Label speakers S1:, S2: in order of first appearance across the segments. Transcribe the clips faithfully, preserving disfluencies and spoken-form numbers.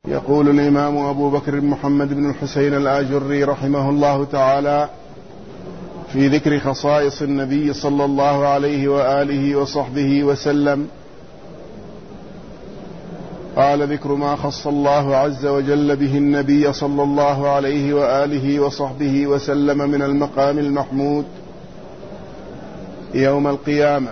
S1: يقول الإمام أبو بكر محمد بن الحسين الآجري رحمه الله تعالى في ذكر خصائص النبي صلى الله عليه وآله وصحبه وسلم، قال: ذكر ما خص الله عز وجل به النبي صلى الله عليه وآله وصحبه وسلم من المقام المحمود يوم القيامة.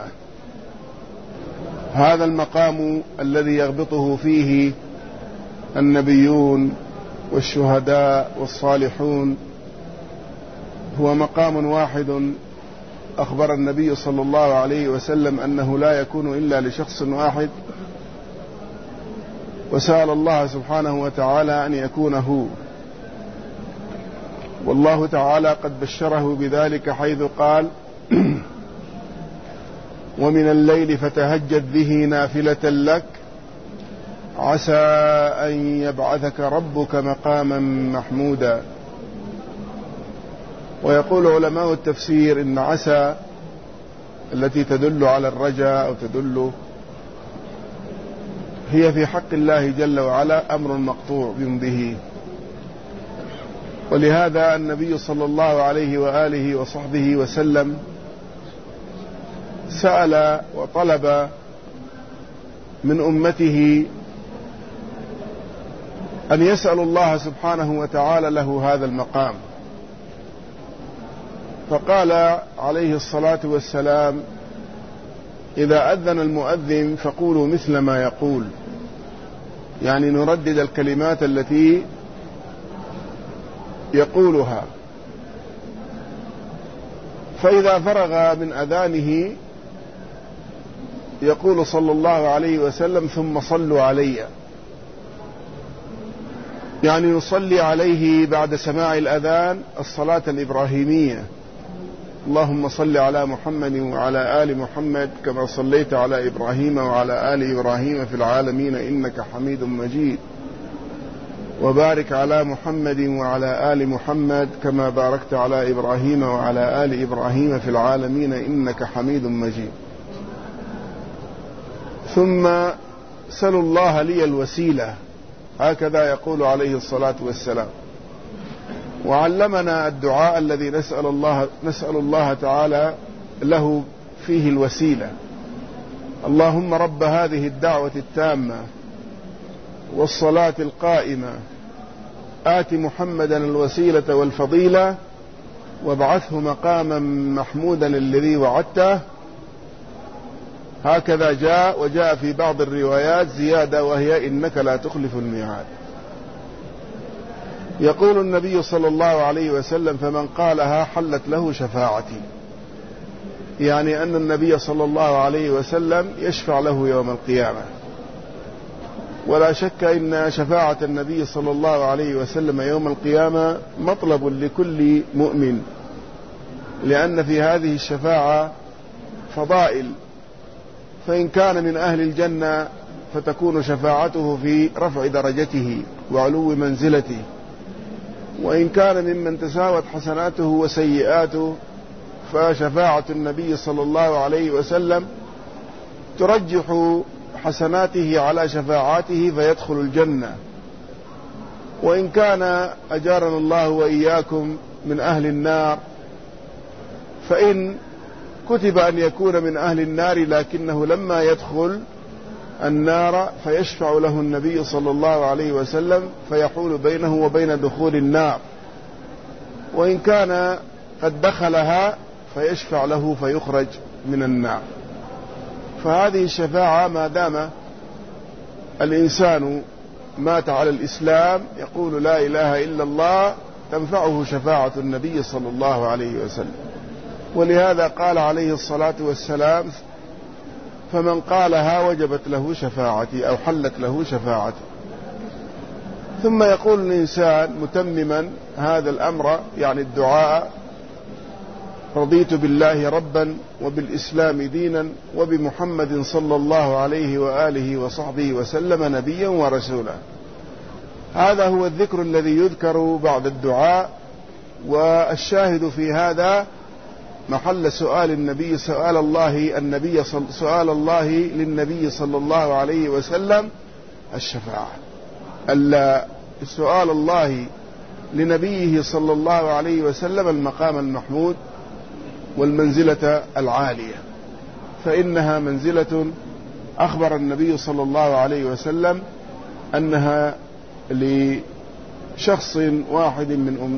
S1: هذا المقام الذي يغبطه فيه النبيون والشهداء والصالحون هو مقام واحد أخبر النبي صلى الله عليه وسلم أنه لا يكون إلا لشخص واحد، وسأل الله سبحانه وتعالى أن يكون هو، والله تعالى قد بشره بذلك حيث قال: ومن الليل فتهجد به نافلة لك عسى أن يبعثك ربك مقاما محمودا. ويقول علماء التفسير إن عسى التي تدل على الرجاء أو تدل هي في حق الله جل وعلا أمر مقطوع به، ولهذا النبي صلى الله عليه وآله وصحبه وسلم سأل وطلب من أمته أن يسأل الله سبحانه وتعالى له هذا المقام، فقال عليه الصلاة والسلام: إذا أذن المؤذن فقولوا مثل ما يقول، يعني نردد الكلمات التي يقولها، فإذا فرغ من أذانه يقول صلى الله عليه وسلم: ثم صلوا علي، يعني نصلي عليه بعد سماع الأذان الصلاة الإبراهيمية: اللهم صل على محمد وعلى آل محمد كما صليت على إبراهيم وعلى آل إبراهيم في العالمين إنك حميد مجيد، وبارك على محمد وعلى آل محمد كما باركت على إبراهيم وعلى آل إبراهيم في العالمين إنك حميد مجيد. ثم سلوا الله لي الوسيلة، هكذا يقول عليه الصلاة والسلام. وعلمنا الدعاء الذي نسأل الله, نسأل الله تعالى له فيه الوسيلة: اللهم رب هذه الدعوة التامة والصلاة القائمة آت محمدا الوسيلة والفضيلة وابعثه مقاما محمودا الذي وعدته. هكذا جاء، وجاء في بعض الروايات زيادة وهي: إنك لا تخلف الميعاد. يقول النبي صلى الله عليه وسلم: فمن قالها حلت له شفاعتي، يعني أن النبي صلى الله عليه وسلم يشفع له يوم القيامة. ولا شك إن شفاعة النبي صلى الله عليه وسلم يوم القيامة مطلب لكل مؤمن، لأن في هذه الشفاعة فضائل، فإن كان من أهل الجنة فتكون شفاعته في رفع درجته وعلو منزلته، وإن كان ممن تساوت حسناته وسيئاته فشفاعة النبي صلى الله عليه وسلم ترجح حسناته على شفاعاته فيدخل الجنة. وإن كان أجارنا الله وإياكم من أهل النار فإن كتب أن يكون من أهل النار لكنه لما يدخل النار فيشفع له النبي صلى الله عليه وسلم فيحول بينه وبين دخول النار، وإن كان قد دخلها فيشفع له فيخرج من النار. فهذه الشفاعة ما دام الإنسان مات على الإسلام يقول لا إله إلا الله تنفعه شفاعة النبي صلى الله عليه وسلم. ولهذا قال عليه الصلاة والسلام: فمن قالها وجبت له شفاعتي أو حلت له شفاعتي. ثم يقول الإنسان متمما هذا الأمر، يعني الدعاء: رضيت بالله ربا وبالإسلام دينا وبمحمد صلى الله عليه وآله وصحبه وسلم نبيا ورسولا. هذا هو الذكر الذي يذكر بعد الدعاء. والشاهد في هذا محل سؤال النبي سؤال الله النبي سؤال الله للنبي صلى الله عليه وسلم الشفاعة. سؤال الله لنبيه صلى الله عليه وسلم المقام المحمود والمنزلة العالية، فإنها منزلة أخبر النبي صلى الله عليه وسلم أنها لشخص واحد من أم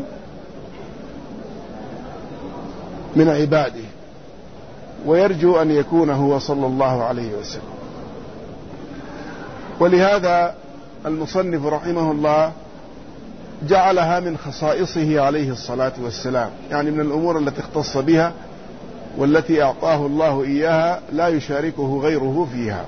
S1: من عباده، ويرجو أن يكون هو صلى الله عليه وسلم. ولهذا المصنف رحمه الله جعلها من خصائصه عليه الصلاة والسلام، يعني من الأمور التي اختص بها والتي أعطاه الله إياها لا يشاركه غيره فيها.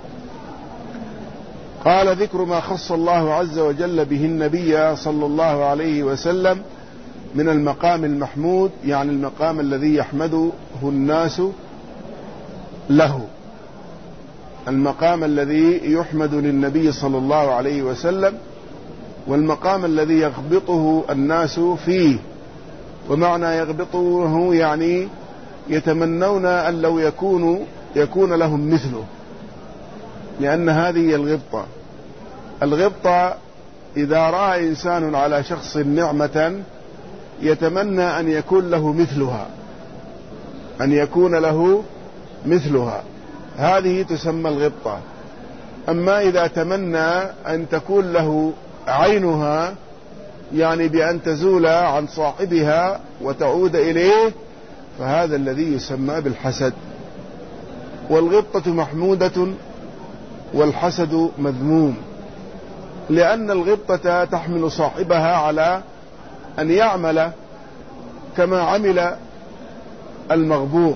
S1: قال: ذكر ما خص الله عز وجل به النبي صلى الله عليه وسلم من المقام المحمود، يعني المقام الذي يحمده الناس له، المقام الذي يحمد للنبي صلى الله عليه وسلم، والمقام الذي يغبطه الناس فيه. ومعنى يغبطه يعني يتمنون أن لو يكون يكون لهم مثله، لأن هذه الغبطة. الغبطة إذا رأى إنسان على شخص نعمة يتمنى أن يكون له مثلها، أن يكون له مثلها، هذه تسمى الغبطة. أما إذا تمنى أن تكون له عينها، يعني بأن تزول عن صاحبها وتعود إليه، فهذا الذي يسمى بالحسد. والغبطة محمودة والحسد مذموم، لأن الغبطة تحمل صاحبها على أن يعمل كما عمل المغبوط،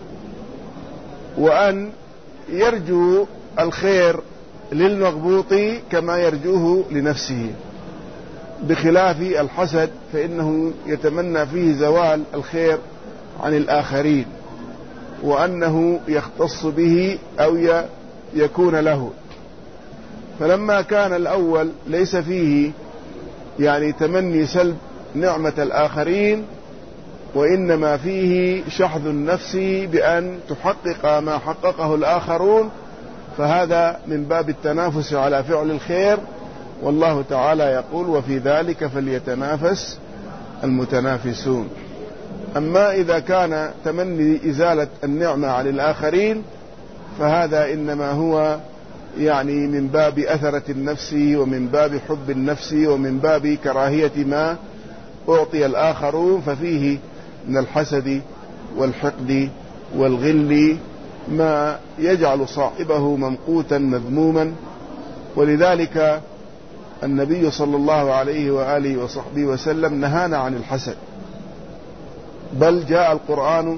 S1: وأن يرجو الخير للمغبوط كما يرجوه لنفسه، بخلاف الحسد فإنه يتمنى فيه زوال الخير عن الآخرين، وأنه يختص به أو يكون له. فلما كان الأول ليس فيه يعني تمني سلب نعمة الآخرين، وإنما فيه شحذ النفس بأن تحقق ما حققه الآخرون، فهذا من باب التنافس على فعل الخير. والله تعالى يقول: وفي ذلك فليتنافس المتنافسون. أما إذا كان تمني إزالة النعمة عن الآخرين فهذا إنما هو يعني من باب أثرة النفس، ومن باب حب النفس، ومن باب كراهية ما أعطي الآخرون، ففيه من الحسد والحقد والغل ما يجعل صاحبه ممقوتا مذموما. ولذلك النبي صلى الله عليه وآله وصحبه وسلم نهانا عن الحسد، بل جاء القرآن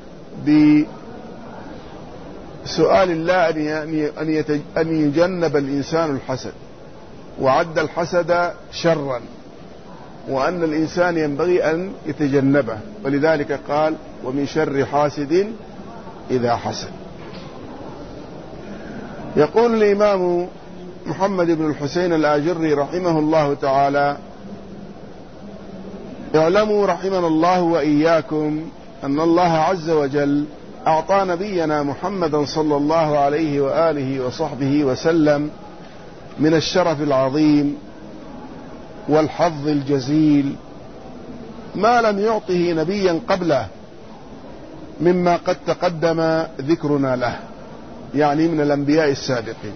S1: بسؤال الله أن يجنب الإنسان الحسد، وعد الحسد شرا، وأن الإنسان ينبغي أن يتجنبه. ولذلك قال: ومن شر حاسد إذا حسد. يقول الإمام محمد بن الحسين الآجري رحمه الله تعالى: اعلموا رحمنا الله وإياكم أن الله عز وجل أعطى نبينا محمدا صلى الله عليه وآله وصحبه وسلم من الشرف العظيم والحظ الجزيل ما لم يعطه نبيا قبله، مما قد تقدم ذكرنا له، يعني من الأنبياء السابقين.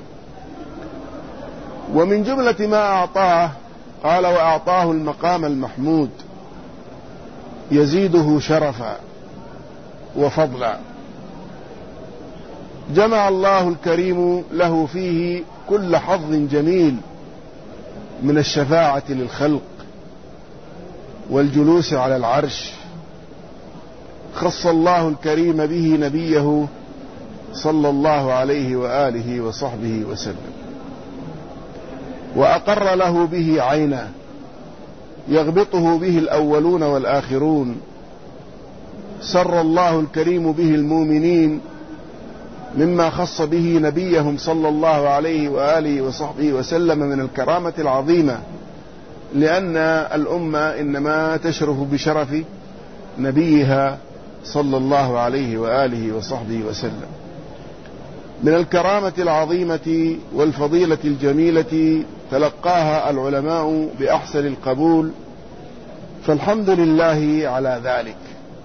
S1: ومن جملة ما أعطاه قال: وأعطاه المقام المحمود يزيده شرفا وفضلا، جمع الله الكريم له فيه كل حظ جميل من الشفاعة للخلق والجلوس على العرش. خص الله الكريم به نبيه صلى الله عليه وآله وصحبه وسلم، وأقر له به عينا يغبطه به الأولون والآخرون. سر الله الكريم به المؤمنين مما خص به نبيهم صلى الله عليه وآله وصحبه وسلم من الكرامة العظيمة، لأن الأمة إنما تشرف بشرف نبيها صلى الله عليه وآله وصحبه وسلم. من الكرامة العظيمة والفضيلة الجميلة تلقاها العلماء بأحسن القبول، فالحمد لله على ذلك.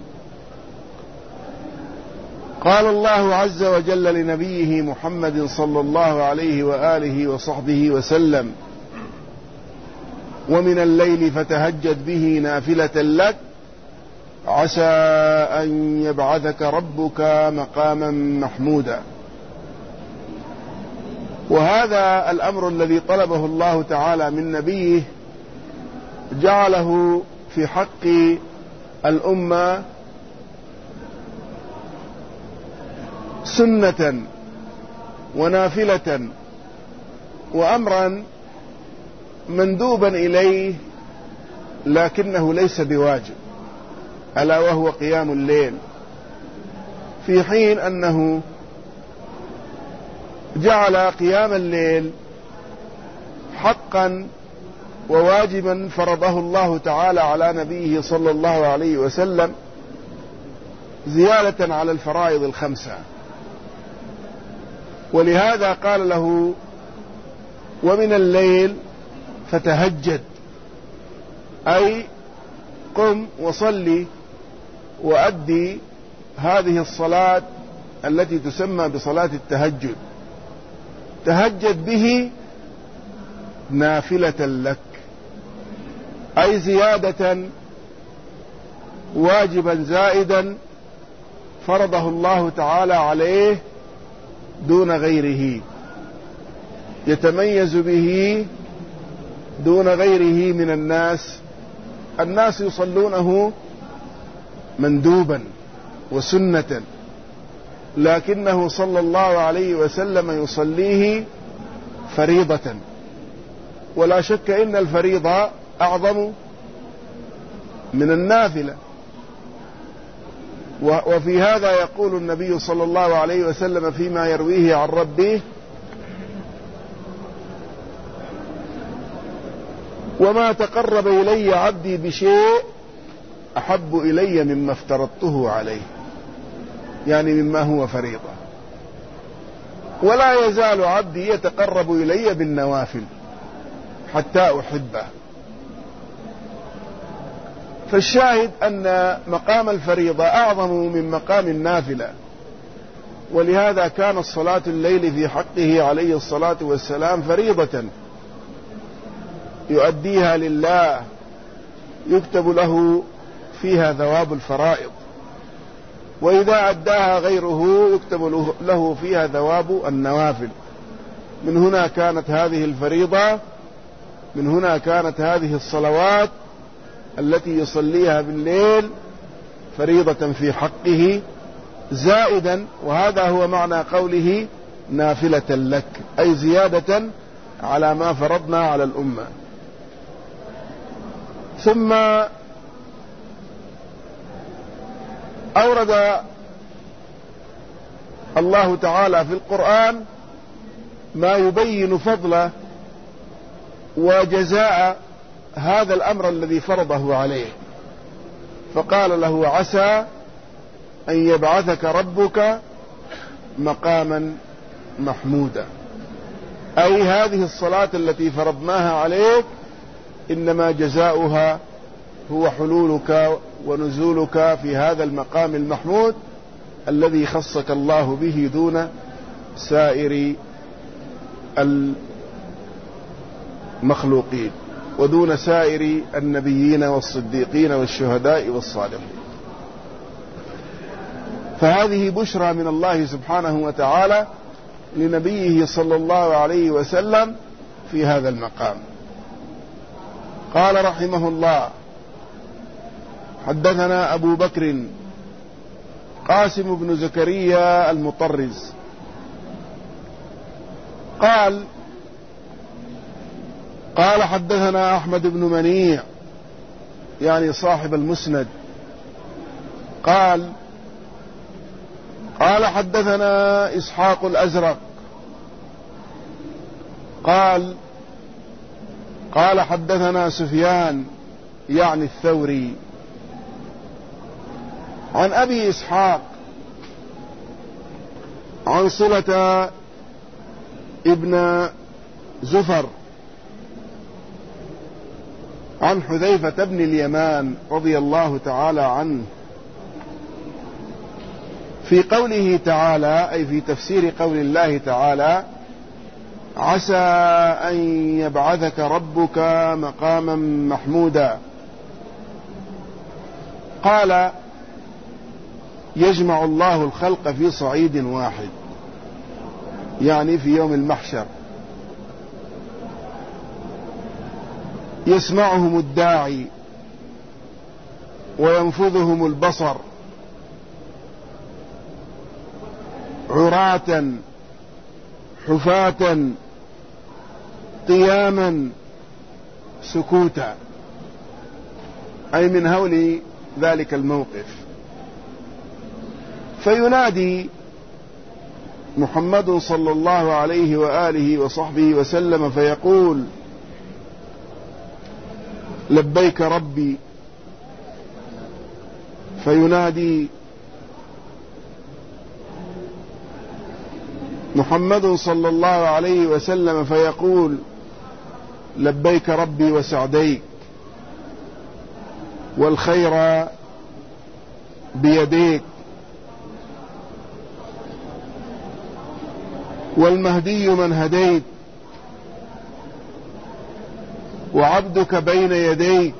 S1: قال الله عز وجل لنبيه محمد صلى الله عليه وآله وصحبه وسلم: ومن الليل فتهجد به نافلة لك عسى أن يبعثك ربك مقاما محمودا. وهذا الأمر الذي طلبه الله تعالى من نبيه جعله في حق الأمة سنة ونافلة وأمرا مندوبا إليه، لكنه ليس بواجب، ألا وهو قيام الليل، في حين أنه جعل قيام الليل حقا وواجبا فرضه الله تعالى على نبيه صلى الله عليه وسلم زيادة على الفرائض الخمسة. ولهذا قال له: ومن الليل فتهجد، أي قم وصلي وأدي هذه الصلاة التي تسمى بصلاة التهجد، تهجد به نافلة لك، أي زيادة واجبا زائدا فرضه الله تعالى عليه دون غيره، يتميز به دون غيره من الناس. الناس يصلونه مندوبا وسنة، لكنه صلى الله عليه وسلم يصليه فريضة. ولا شك إن الفريضة أعظم من النافلة. وفي هذا يقول النبي صلى الله عليه وسلم فيما يرويه عن ربه: وما تقرب إلي عبدي بشيء أحب إلي مما افترضته عليه، يعني مما هو فريضة. ولا يزال عبدي يتقرب إلي بالنوافل حتى أحبه. فالشاهد أن مقام الفريضة أعظم من مقام النافلة، ولهذا كانت صلاة الليل في حقه عليه الصلاة والسلام فريضة يؤديها لله، يكتب له فيها ثواب الفرائض، وإذا أداها غيره يكتب له فيها ثواب النوافل. من هنا كانت هذه الفريضة، من هنا كانت هذه الصلوات التي يصليها بالليل فريضة في حقه زائدا. وهذا هو معنى قوله نافلة لك، أي زيادة على ما فرضنا على الأمة. ثم أورد الله تعالى في القرآن ما يبين فضل وجزاء هذا الأمر الذي فرضه عليه، فقال له: عسى أن يبعثك ربك مقاما محمودا، أي هذه الصلاة التي فرضناها عليك إنما جزاؤها هو حلولك ونزولك في هذا المقام المحمود الذي خصك الله به دون سائر المخلوقين ودون سائر النبيين والصديقين والشهداء والصالحين. فهذه بشرى من الله سبحانه وتعالى لنبيه صلى الله عليه وسلم في هذا المقام. قال رحمه الله: حدثنا أبو بكر قاسم بن زكريا المطرز قال قال حدثنا أحمد بن منيع، يعني صاحب المسند، قال قال حدثنا إسحاق الأزرق قال قال حدثنا سفيان، يعني الثوري، عن أبي إسحاق عن صلة ابن زفر عن حذيفة بن اليمان رضي الله تعالى عنه في قوله تعالى، أي في تفسير قول الله تعالى: عسى أن يبعثك ربك مقاما محمودا. قال: يجمع الله الخلق في صعيد واحد، يعني في يوم المحشر، يسمعهم الداعي وينفذهم البصر عراة حفاة قياما سكوتا، أي من هول ذلك الموقف. فينادي محمد صلى الله عليه وآله وصحبه وسلم فيقول: لبيك ربي. فينادي محمد صلى الله عليه وسلم فيقول: لبيك ربي وسعديك، والخير بيديك، والمهدي من هديت، وعبدك بين يديك،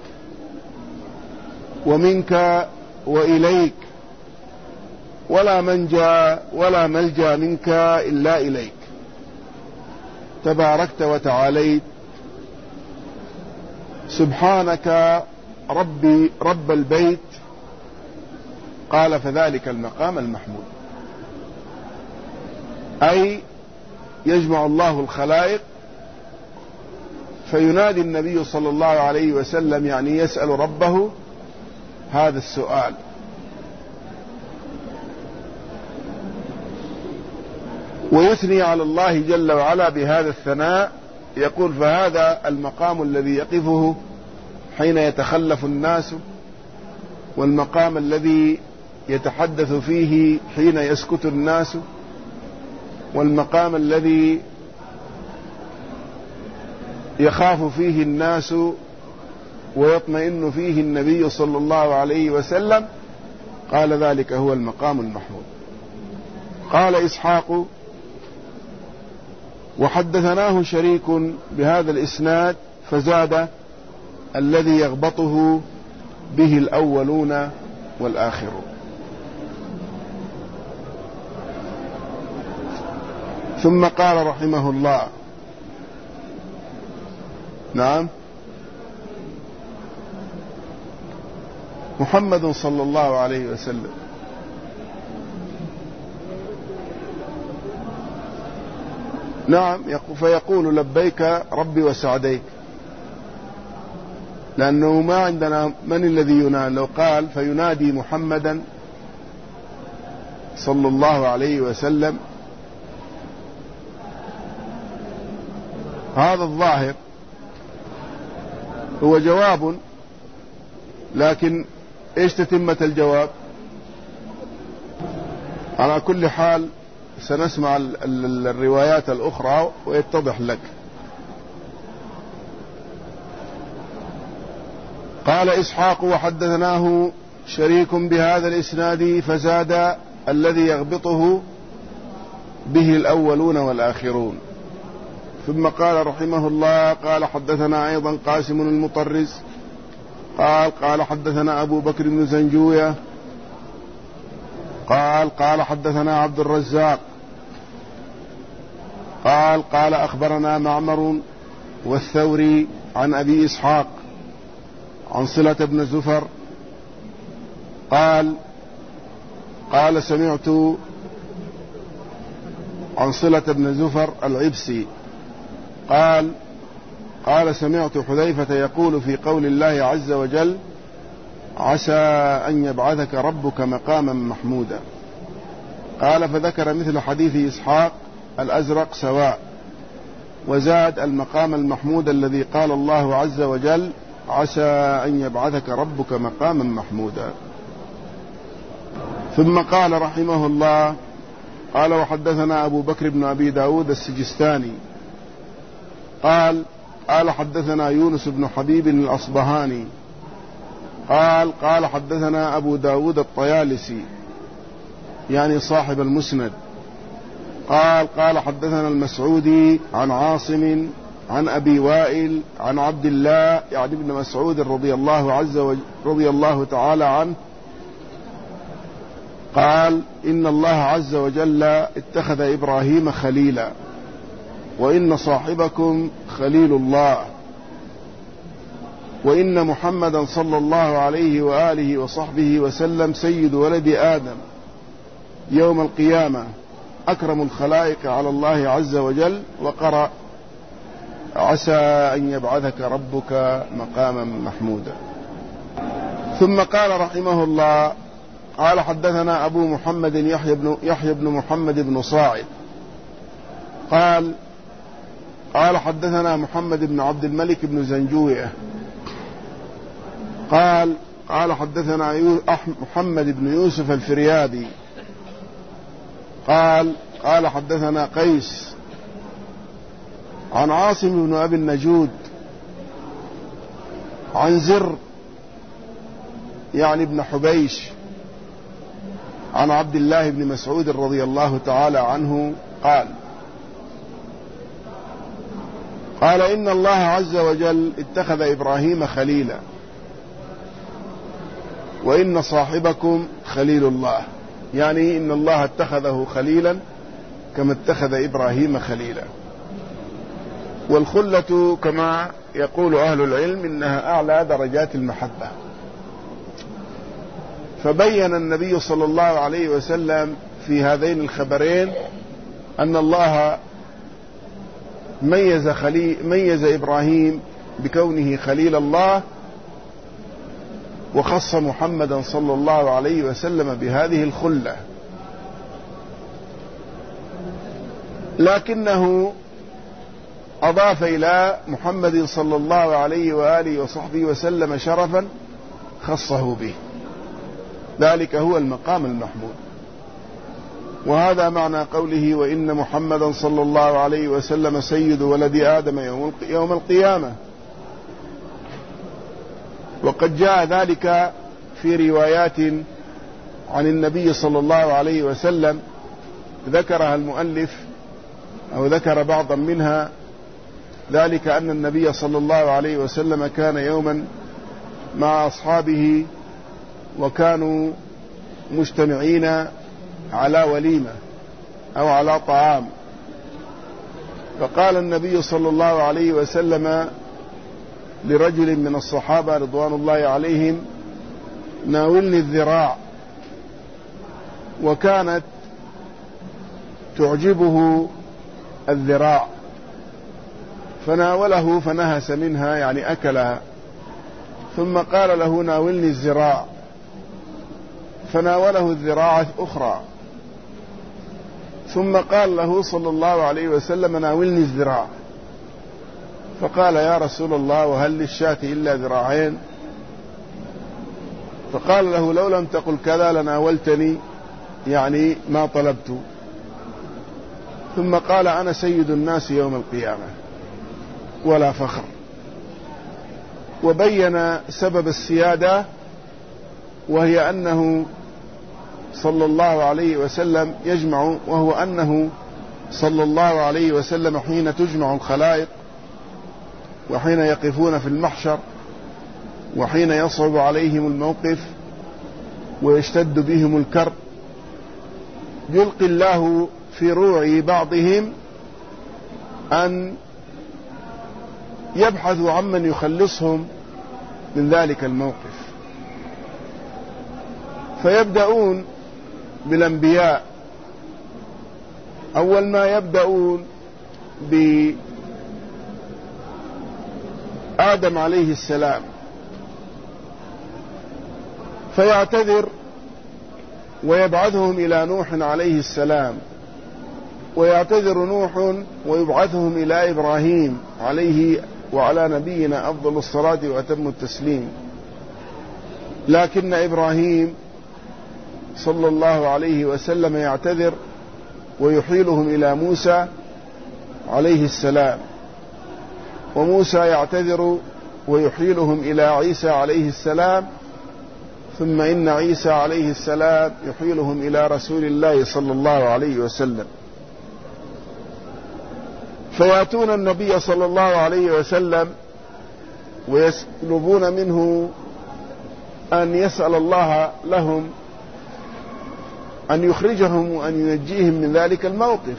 S1: ومنك وإليك، ولا منجى ولا ملجى منك إلا إليك، تباركت وتعاليت، سبحانك ربي رب البيت. قال: فذلك المقام المحمود، أي يجمع الله الخلائق فينادي النبي صلى الله عليه وسلم، يعني يسأل ربه هذا السؤال. ويثني على الله جل وعلا بهذا الثناء، يقول: فهذا المقام الذي يقفه حين يتخلف الناس، والمقام الذي يتحدث فيه حين يسكت الناس، والمقام الذي يخاف فيه الناس ويطمئن فيه النبي صلى الله عليه وسلم. قال: ذلك هو المقام المحمود. قال إسحاق: وحدثناه شريك بهذا الإسناد فزاد: الذي يغبطه به الأولون والآخرون. ثم قال رحمه الله: نعم، محمد صلى الله عليه وسلم نعم فيقول: لبيك ربي وسعديك، لأنه ما عندنا من الذي ينادي. لو قال فينادي محمدا صلى الله عليه وسلم، هذا الظاهر هو جواب، لكن ايش تتمة الجواب؟ على كل حال سنسمع الروايات الأخرى ويتضح لك. قال إسحاق: وحدثناه شريك بهذا الإسناد فزاد: الذي يغبطه به الأولون والآخرون. ثم قال رحمه الله: قال حدثنا أيضا قاسم المطرز قال قال حدثنا أبو بكر بن زنجوية قال قال حدثنا عبد الرزاق قال قال أخبرنا معمر والثوري عن أبي إسحاق عن صلة بن زفر قال قال سمعت عن صلة بن زفر العبسي قال قال سمعت حذيفة يقول في قول الله عز وجل: عسى أن يبعثك ربك مقاما محمودا. قال: فذكر مثل حديث إسحاق الأزرق سواء، وزاد المقام المحمود الذي قال الله عز وجل: عسى أن يبعثك ربك مقاما محمودا. ثم قال رحمه الله: قال وحدثنا أبو بكر بن أبي داود السجستاني قال قال حدثنا يونس بن حبيب الأصبهاني قال قال حدثنا أبو داود الطيالسي يعني صاحب المسند قال قال حدثنا المسعودي عن عاصم عن أبي وائل عن عبد الله يعني ابن مسعود رضي الله عز وجل رضي الله تعالى عنه قال إن الله عز وجل اتخذ إبراهيم خليلا وإن صاحبكم خليل الله وإن محمدا صلى الله عليه وآله وصحبه وسلم سيد ولد آدم يوم القيامة أكرم الخلائق على الله عز وجل. وقرأ عسى أن يبعثك ربك مقاما محمودا. ثم قال رحمه الله قال حدثنا أبو محمد يحيى بن, يحيى بن محمد بن صاعد قال قال حدثنا محمد بن عبد الملك بن زنجوية قال قال حدثنا محمد بن يوسف الفريابي قال قال حدثنا قيس عن عاصم بن أبي النجود عن زر يعني ابن حبيش عن عبد الله بن مسعود رضي الله تعالى عنه قال قال إن الله عز وجل اتخذ إبراهيم خليلا وإن صاحبكم خليل الله، يعني إن الله اتخذه خليلا كما اتخذ إبراهيم خليلا. والخلة كما يقول أهل العلم إنها أعلى درجات المحبة. فبين النبي صلى الله عليه وسلم في هذين الخبرين أن الله ميز, خلي ميز إبراهيم بكونه خليل الله، وخص محمدا صلى الله عليه وسلم بهذه الخلة، لكنه أضاف إلى محمد صلى الله عليه وآله وصحبه وسلم شرفا خصه به، ذلك هو المقام المحمود. وهذا معنى قوله وإن محمدا صلى الله عليه وسلم سيد ولد آدم يوم القيامة. وقد جاء ذلك في روايات عن النبي صلى الله عليه وسلم ذكرها المؤلف أو ذكر بعضا منها، ذلك أن النبي صلى الله عليه وسلم كان يوما مع أصحابه وكانوا مجتمعين على وليمة أو على طعام، فقال النبي صلى الله عليه وسلم لرجل من الصحابة رضوان الله عليهم ناولني الذراع، وكانت تعجبه الذراع، فناوله فنهس منها يعني أكلها، ثم قال له ناولني الذراع، فناوله الذراع أخرى، ثم قال له صلى الله عليه وسلم ناولني الذراع، فقال يا رسول الله وهل للشاة إلا ذراعين؟ فقال له لو لم تقل كذا لناولتني يعني ما طلبت. ثم قال أنا سيد الناس يوم القيامة ولا فخر، وبين سبب السيادة، وهي أنه صلى الله عليه وسلم يجمع وهو أنه صلى الله عليه وسلم حين تجمع الخلائق وحين يقفون في المحشر وحين يصعب عليهم الموقف ويشتد بهم الكرب، يلقي الله في روع بعضهم أن يبحثوا عمن يخلصهم من ذلك الموقف، فيبدأون بالأنبياء. أول ما يبدأون بآدم عليه السلام، فيعتذر ويبعثهم إلى نوح عليه السلام، ويعتذر نوح ويبعثهم إلى إبراهيم عليه وعلى نبينا أفضل الصلاة وأتم التسليم. لكن إبراهيم صلى الله عليه وسلم يعتذر ويحيلهم إلى موسى عليه السلام، وموسى يعتذر ويحيلهم إلى عيسى عليه السلام، ثم إن عيسى عليه السلام يحيلهم إلى رسول الله صلى الله عليه وسلم، فيأتون النبي صلى الله عليه وسلم ويطلبون منه أن يسأل الله لهم أن يخرجهم وأن ينجيهم من ذلك الموقف،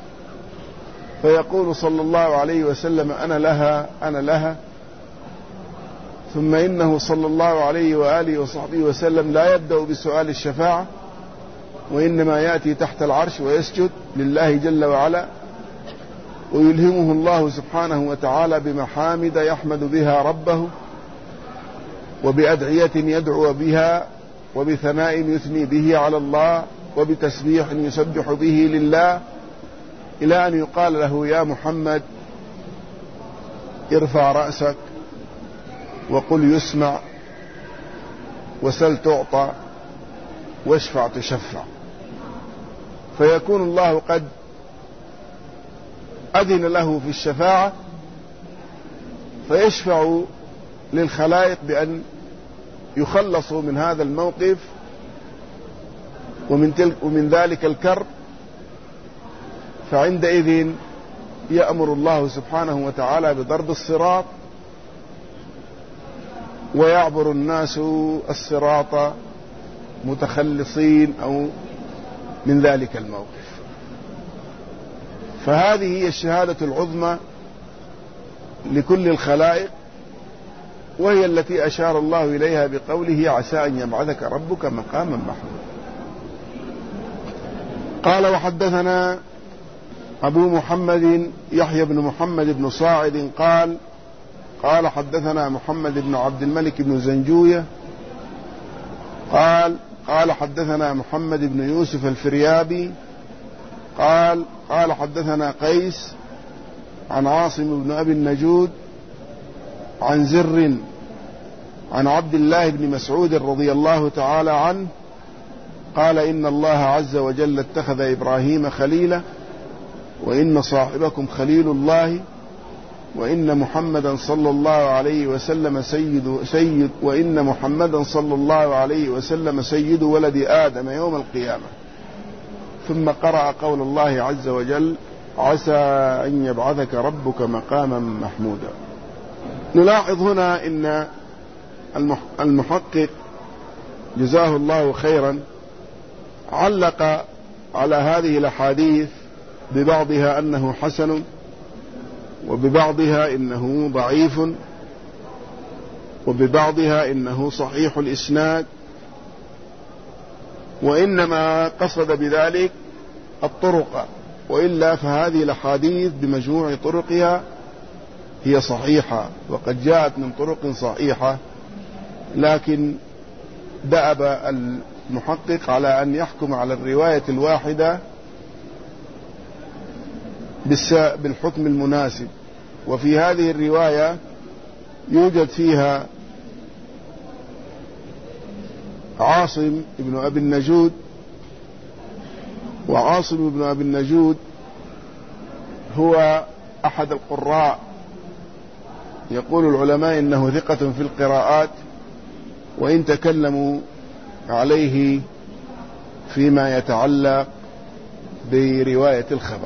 S1: فيقول صلى الله عليه وسلم أنا لها أنا لها، ثم إنه صلى الله عليه وآله وصحبه وسلم لا يبدأ بسؤال الشفاعة، وإنما يأتي تحت العرش ويسجد لله جل وعلا، ويلهمه الله سبحانه وتعالى بمحامد يحمد بها ربه، وبأدعية يدعو بها، وبثناء يثني به على الله، وبتسبيح يسبح به لله، إلى أن يقال له يا محمد ارفع رأسك وقل يسمع، وسل تعطى، واشفع تشفع. فيكون الله قد أذن له في الشفاعة، فيشفع للخلائق بأن يخلصوا من هذا الموقف ومن, تلك ومن ذلك الكرب. فعندئذ يأمر الله سبحانه وتعالى بضرب الصراط، ويعبر الناس الصراط متخلصين أو من ذلك الموقف. فهذه هي الشهادة العظمى لكل الخلائق، وهي التي أشار الله إليها بقوله عسى أن يبعثك ربك مقاما محمودا. قال وحدثنا أبو محمد يحيى بن محمد بن صاعد قال قال حدثنا محمد بن عبد الملك بن زنجوية قال قال حدثنا محمد بن يوسف الفريابي قال قال حدثنا قيس عن عاصم بن أبي النجود عن زر عن عبد الله بن مسعود رضي الله تعالى عنه قال إن الله عز وجل اتخذ إبراهيم خليلا، وإن صاحبكم خليل الله، وإن محمدا صلى الله عليه وسلم سيد سيد وإن محمدا صلى الله عليه وسلم سيد ولد آدم يوم القيامة. ثم قرأ قول الله عز وجل عسى أن يبعثك ربك مقاما محمودا. نلاحظ هنا إن المحقق جزاه الله خيرا علق على هذه الأحاديث ببعضها أنه حسن، وببعضها إنه ضعيف، وببعضها إنه صحيح الإسناد، وإنما قصد بذلك الطرق، وإلا فهذه الأحاديث بمجموع طرقها هي صحيحة وقد جاءت من طرق صحيحة، لكن دأب المحقق على أن يحكم على الرواية الواحدة بالحكم المناسب. وفي هذه الرواية يوجد فيها عاصم بن أبي النجود، وعاصم بن أبي النجود هو أحد القراء، يقول العلماء إنه ثقة في القراءات، وإن تكلموا عليه فيما يتعلق برواية الخبر.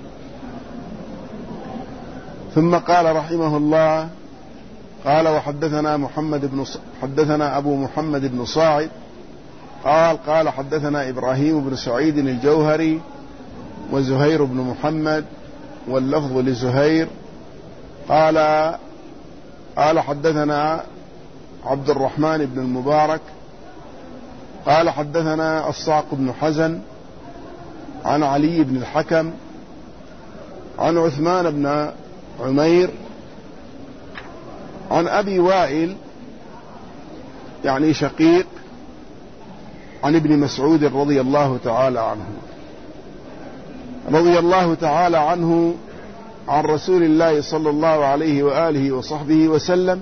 S1: ثم قال رحمه الله قال وحدثنا محمد بن ص... حدثنا أبو محمد بن صاعد قال قال حدثنا إبراهيم بن سعيد الجوهري وزهير بن محمد واللفظ لزهير قال قال حدثنا عبد الرحمن بن المبارك قال حدثنا الصعق بن حزن عن علي بن الحكم عن عثمان بن عمير عن أبي وائل يعني شقيق عن ابن مسعود رضي الله تعالى عنه رضي الله تعالى عنه عن رسول الله صلى الله عليه وآله وصحبه وسلم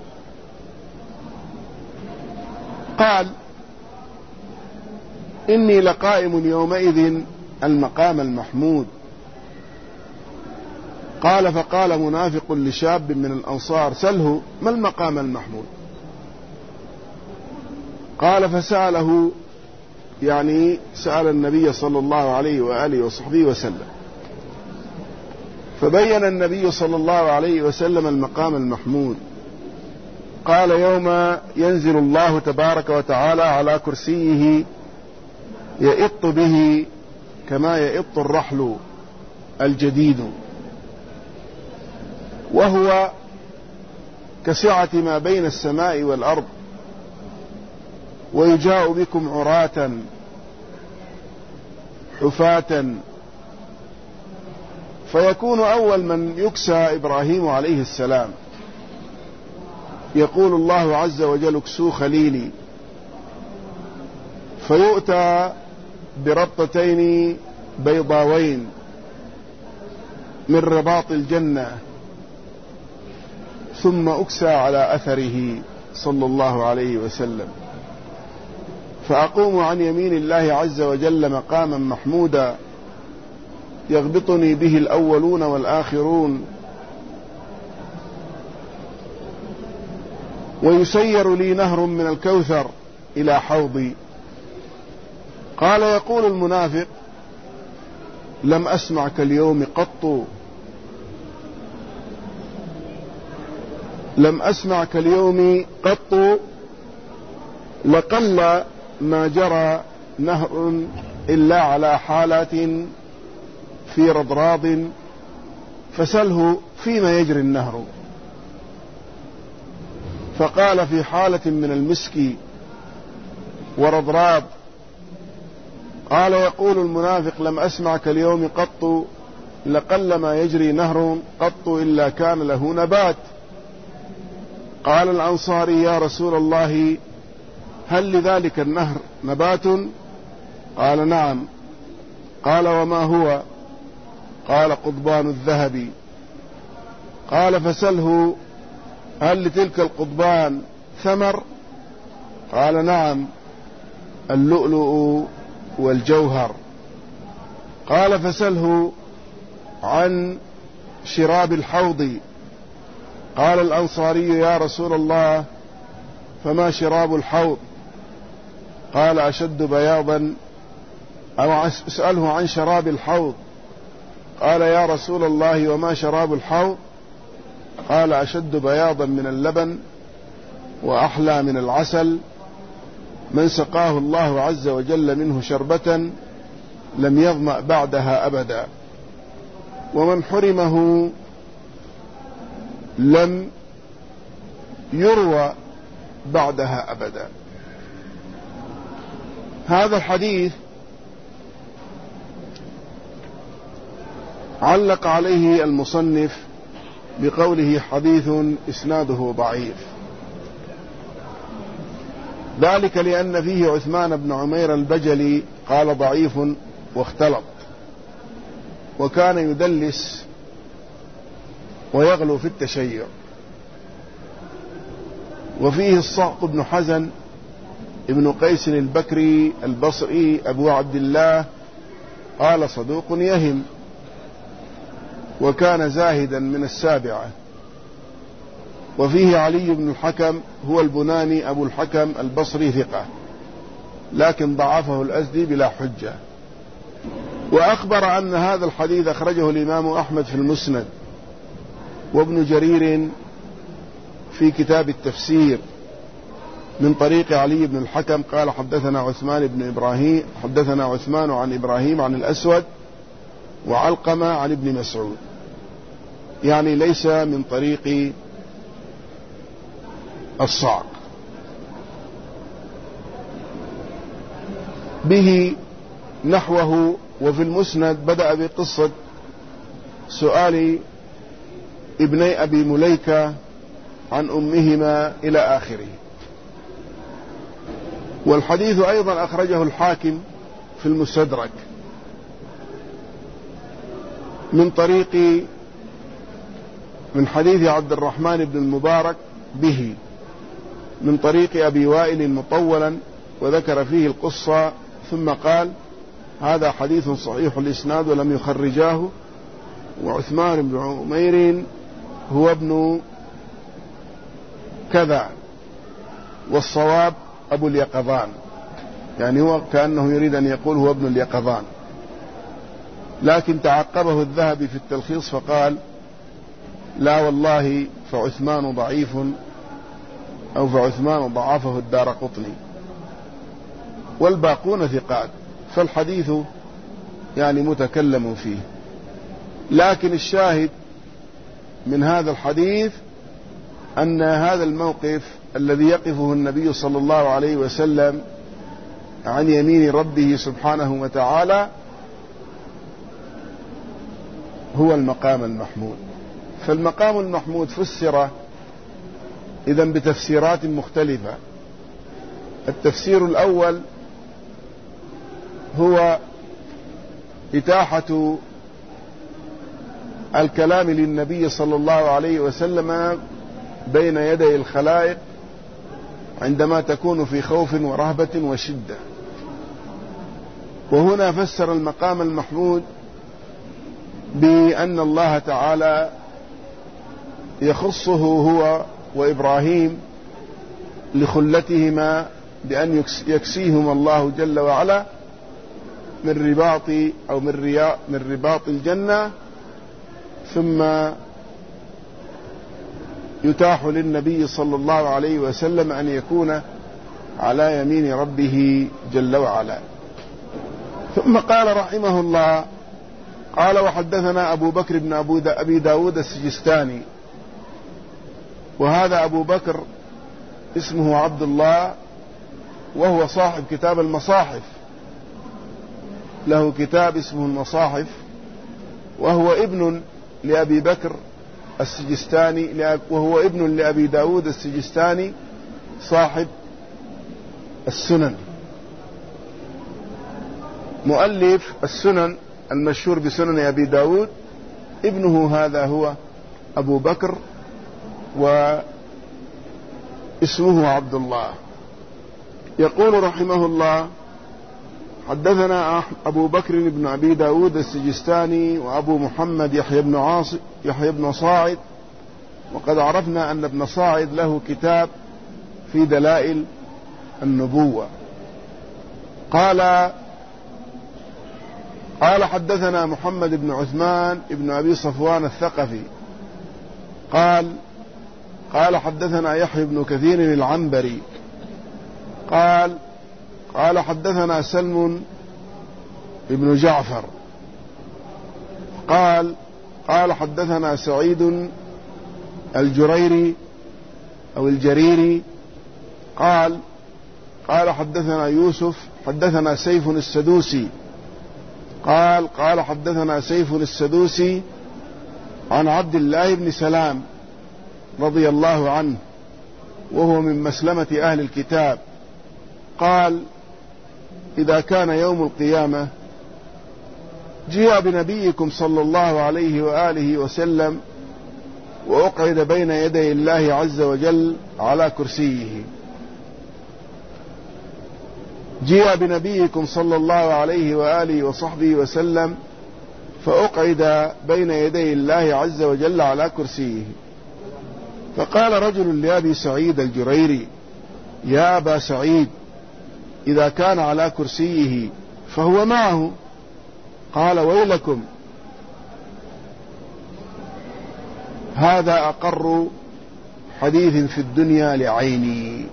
S1: قال إني لقائم يومئذ المقام المحمود. قال فقال منافق لشاب من الأنصار سله ما المقام المحمود؟ قال فسأله، يعني سأل النبي صلى الله عليه وآله وصحبه وسلم، فبين النبي صلى الله عليه وسلم المقام المحمود. قال يوم ينزل الله تبارك وتعالى على كرسيه يئط به كما يئط الرحل الجديد، وهو كسعة ما بين السماء والأرض، ويجاء بكم عراة حفاة، فيكون أول من يكسى إبراهيم عليه السلام، يقول الله عز وجل اكسوا خليلي، فيؤتى بربطتين بيضاوين من رباط الجنة، ثم أكسى على أثره صلى الله عليه وسلم، فأقوم عن يمين الله عز وجل مقاما محمودا يغبطني به الأولون والآخرون، ويسير لي نهر من الكوثر إلى حوضي. قال يقول المنافق لم أسمع كاليوم قط، لم أسمع كاليوم قط، لقل ما جرى نهر إلا على حالات في رضراض، فسله فيما يجري النهر. فقال في حالة من المسك ورضراض. قال يقول المنافق لم أسمع كاليوم قط، لقل ما يجري نهر قط إلا كان له نبات. قال الأنصاري يا رسول الله هل لذلك النهر نبات؟ قال نعم. قال وما هو؟ قال قضبان الذهب. قال فسله هل لتلك القضبان ثمر؟ قال نعم، اللؤلؤ والجوهر. قال فسله عن شراب الحوض. قال الأنصاري يا رسول الله فما شراب الحوض؟ قال أشد بياضا، أو اسأله عن شراب الحوض. قال يا رسول الله وما شراب الحوض؟ قال أشد بياضا من اللبن وأحلى من العسل، من سقاه الله عز وجل منه شربة لم يظمأ بعدها أبدا، ومن حرمه لم يروى بعدها أبدا. هذا الحديث علق عليه المصنف بقوله حديث إسناده ضعيف، ذلك لأن فيه عثمان بن عمير البجلي قال ضعيف واختلط، وكان يدلس ويغلو في التشيع. وفيه الصعق بن حزن ابن قيس البكري البصري أبو عبد الله قال صدوق يهم، وكان زاهدا من السابعة. وفيه علي بن الحكم هو البناني أبو الحكم البصري ثقة، لكن ضعفه الأزدي بلا حجة. وأخبر أن هذا الحديث أخرجه الإمام أحمد في المسند، وابن جرير في كتاب التفسير من طريق علي بن الحكم قال حدثنا عثمان بن إبراهيم حدثنا عثمان عن إبراهيم عن الأسود وعلقمة عن ابن مسعود، يعني ليس من طريق الصعق. به نحوه. وفي المسند بدأ بقصة سؤال ابني أبي مليكة عن أمهما إلى آخره. والحديث أيضا أخرجه الحاكم في المستدرك من طريق من حديث عبد الرحمن بن المبارك به من طريق أبي وائل مطولا، وذكر فيه القصة ثم قال هذا حديث صحيح الإسناد ولم يخرجاه، وعثمان بن عمير هو ابن كذا، والصواب أبو اليقظان، يعني هو كأنه يريد أن يقول هو ابن اليقظان، لكن تعقبه الذهبي في التلخيص فقال لا والله فعثمان ضعيف، أو فعثمان ضعفه الدارقطني، والباقون ثقات، فالحديث يعني متكلم فيه. لكن الشاهد من هذا الحديث أن هذا الموقف الذي يقفه النبي صلى الله عليه وسلم عن يمين ربه سبحانه وتعالى هو المقام المحمود. فالمقام المحمود فسر إذن بتفسيرات مختلفة. التفسير الأول هو إتاحة الكلام للنبي صلى الله عليه وسلم بين يدي الخلائق عندما تكون في خوف ورهبة وشدة. وهنا فسر المقام المحمود بأن الله تعالى يخصه هو وإبراهيم لخلتهما بأن يكسيهما الله جل وعلا من رباط أو من رياء من رباط الجنة، ثم يتاح للنبي صلى الله عليه وسلم أن يكون على يمين ربه جل وعلا. ثم قال رحمه الله قال وحدثنا أبو بكر بن أبي داود السجستاني، وهذا أبو بكر اسمه عبد الله، وهو صاحب كتاب المصاحف، له كتاب اسمه المصاحف، وهو ابن لأبي بكر السجستاني، وهو ابن لأبي داود السجستاني صاحب السنن، مؤلف السنن المشهور بسنن أبي داود. ابنه هذا هو أبو بكر واسمه عبد الله. يقول رحمه الله حدثنا أبو بكر بن أبي داود السجستاني وأبو محمد يحيى بن عاصم يحيى بن صاعد، وقد عرفنا أن ابن صاعد له كتاب في دلائل النبوة. قال قال حدثنا محمد بن عثمان بن أبي صفوان الثقفي قال قال حدثنا يحيى بن كثير العنبري قال قال حدثنا سلم بن جعفر قال قال حدثنا سعيد الجريري أو الجريري قال قال حدثنا يوسف حدثنا سيف السدوسي قال قال حدثنا سيف السدوسي عن عبد الله بن سلام رضي الله عنه، وهو من مسلمة أهل الكتاب، قال إذا كان يوم القيامة جيء بنبيكم صلى الله عليه وآله وسلم وأقعد بين يدي الله عز وجل على كرسيه. جيء بنبيكم صلى الله عليه وآله وصحبه وسلم فأقعد بين يدي الله عز وجل على كرسيه. فقال رجل لأبي سعيد الجريري يا أبا سعيد إذا كان على كرسيه فهو معه. قال ويلكم، هذا أقر حديث في الدنيا لعيني،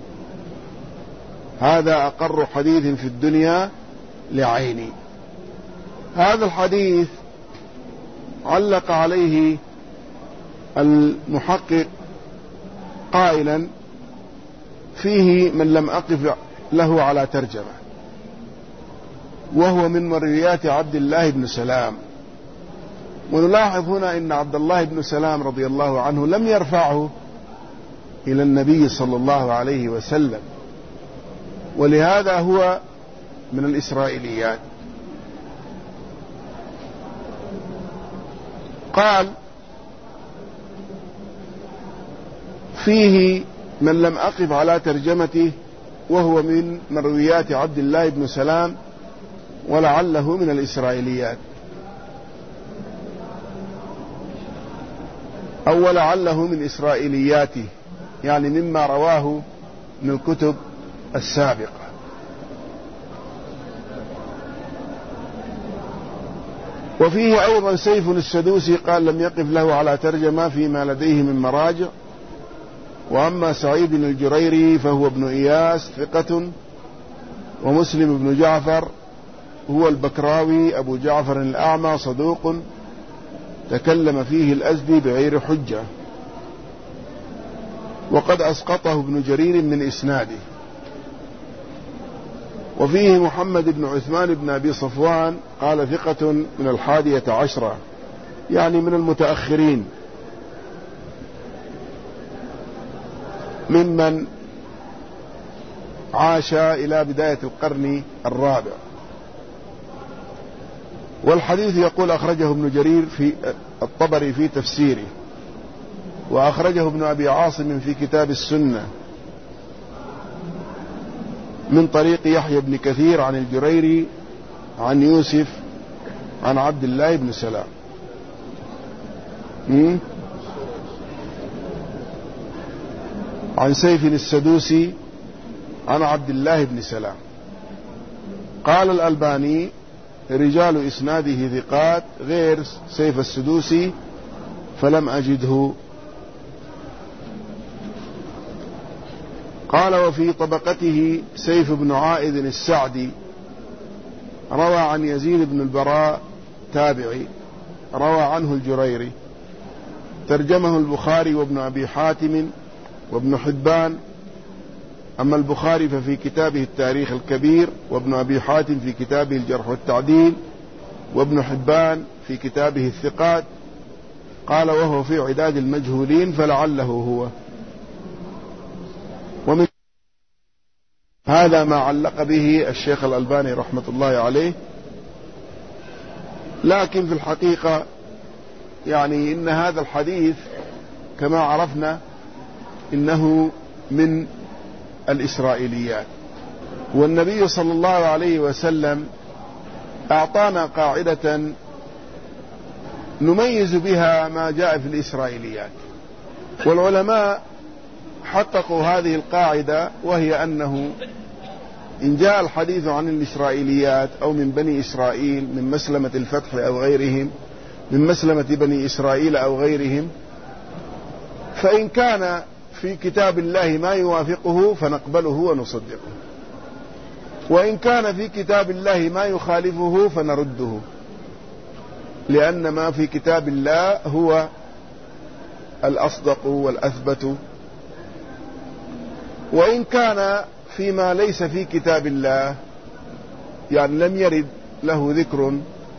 S1: هذا أقر حديث في الدنيا لعيني. هذا الحديث علق عليه المحقق قائلا فيه من لم أقف له على ترجمة، وهو من مرويات عبد الله بن سلام. ونلاحظ هنا أن عبد الله بن سلام رضي الله عنه لم يرفعه إلى النبي صلى الله عليه وسلم، ولهذا هو من الإسرائيليات. قال فيه من لم أقف على ترجمته، وهو من مرويات عبد الله بن سلام ولعله من الإسرائيليات، أو ولعله من إسرائيلياته، يعني مما رواه من الكتب السابقة. وفيه أيضا سيف السدوسي قال لم يقف له على ترجمة فيما لديه من مراجع. وأما سعيد الجريري فهو ابن إياس ثقة، ومسلم بن جعفر هو البكراوي أبو جعفر الأعمى صدوق تكلم فيه الأزدي بغير حجة، وقد أسقطه ابن جرير من إسناده. وفيه محمد بن عثمان بن أبي صفوان قال ثقة من الحادية عشرة، يعني من المتأخرين ممن عاش إلى بداية القرن الرابع. والحديث يقول أخرجه ابن جرير في الطبري في تفسيره، وأخرجه ابن أبي عاصم في كتاب السنة من طريق يحيى بن كثير عن الجريري عن يوسف عن عبد الله بن سلام. عن سيف السدوسي عن عبد الله بن سلام. قال الألباني رجال إسناده ثقات غير سيف السدوسي فلم أجده. قال وفي طبقته سيف بن عائذ السعدي روى عن يزيد بن البراء تابعي روى عنه الجريري، ترجمه البخاري وابن أبي حاتم وابن حبان. أما البخاري ففي كتابه التاريخ الكبير، وابن أبي حاتم في كتابه الجرح والتعديل، وابن حبان في كتابه الثقات. قال وهو في عداد المجهولين فلعله هو. ومن هذا ما علق به الشيخ الألباني رحمة الله عليه. لكن في الحقيقة يعني إن هذا الحديث كما عرفنا إنه من الإسرائيليات، والنبي صلى الله عليه وسلم أعطانا قاعدة نميز بها ما جاء في الإسرائيليات، والعلماء حققوا هذه القاعدة، وهي أنه إن جاء الحديث عن الإسرائيليات أو من بني إسرائيل من مسلمة الفتح أو غيرهم، من مسلمة بني إسرائيل أو غيرهم، فإن كان في كتاب الله ما يوافقه فنقبله ونصدقه، وإن كان في كتاب الله ما يخالفه فنرده، لأن ما في كتاب الله هو الأصدق والأثبت. وإن كان فيما ليس في كتاب الله يعني لم يرد له ذكر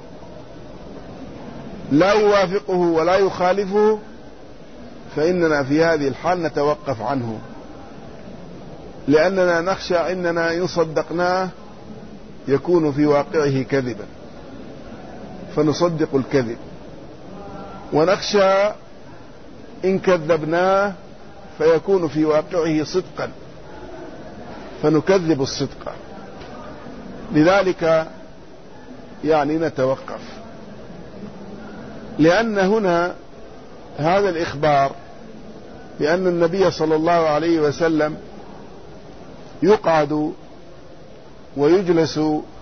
S1: لا يوافقه ولا يخالفه، فإننا في هذه الحال نتوقف عنه، لأننا نخشى أننا إن صدقناه يكون في واقعه كذبا فنصدق الكذب، ونخشى إن كذبناه فيكون في واقعه صدقا فنكذب الصدق. لذلك يعني نتوقف، لأن هنا هذا الإخبار بأن النبي صلى الله عليه وسلم يقعد ويجلس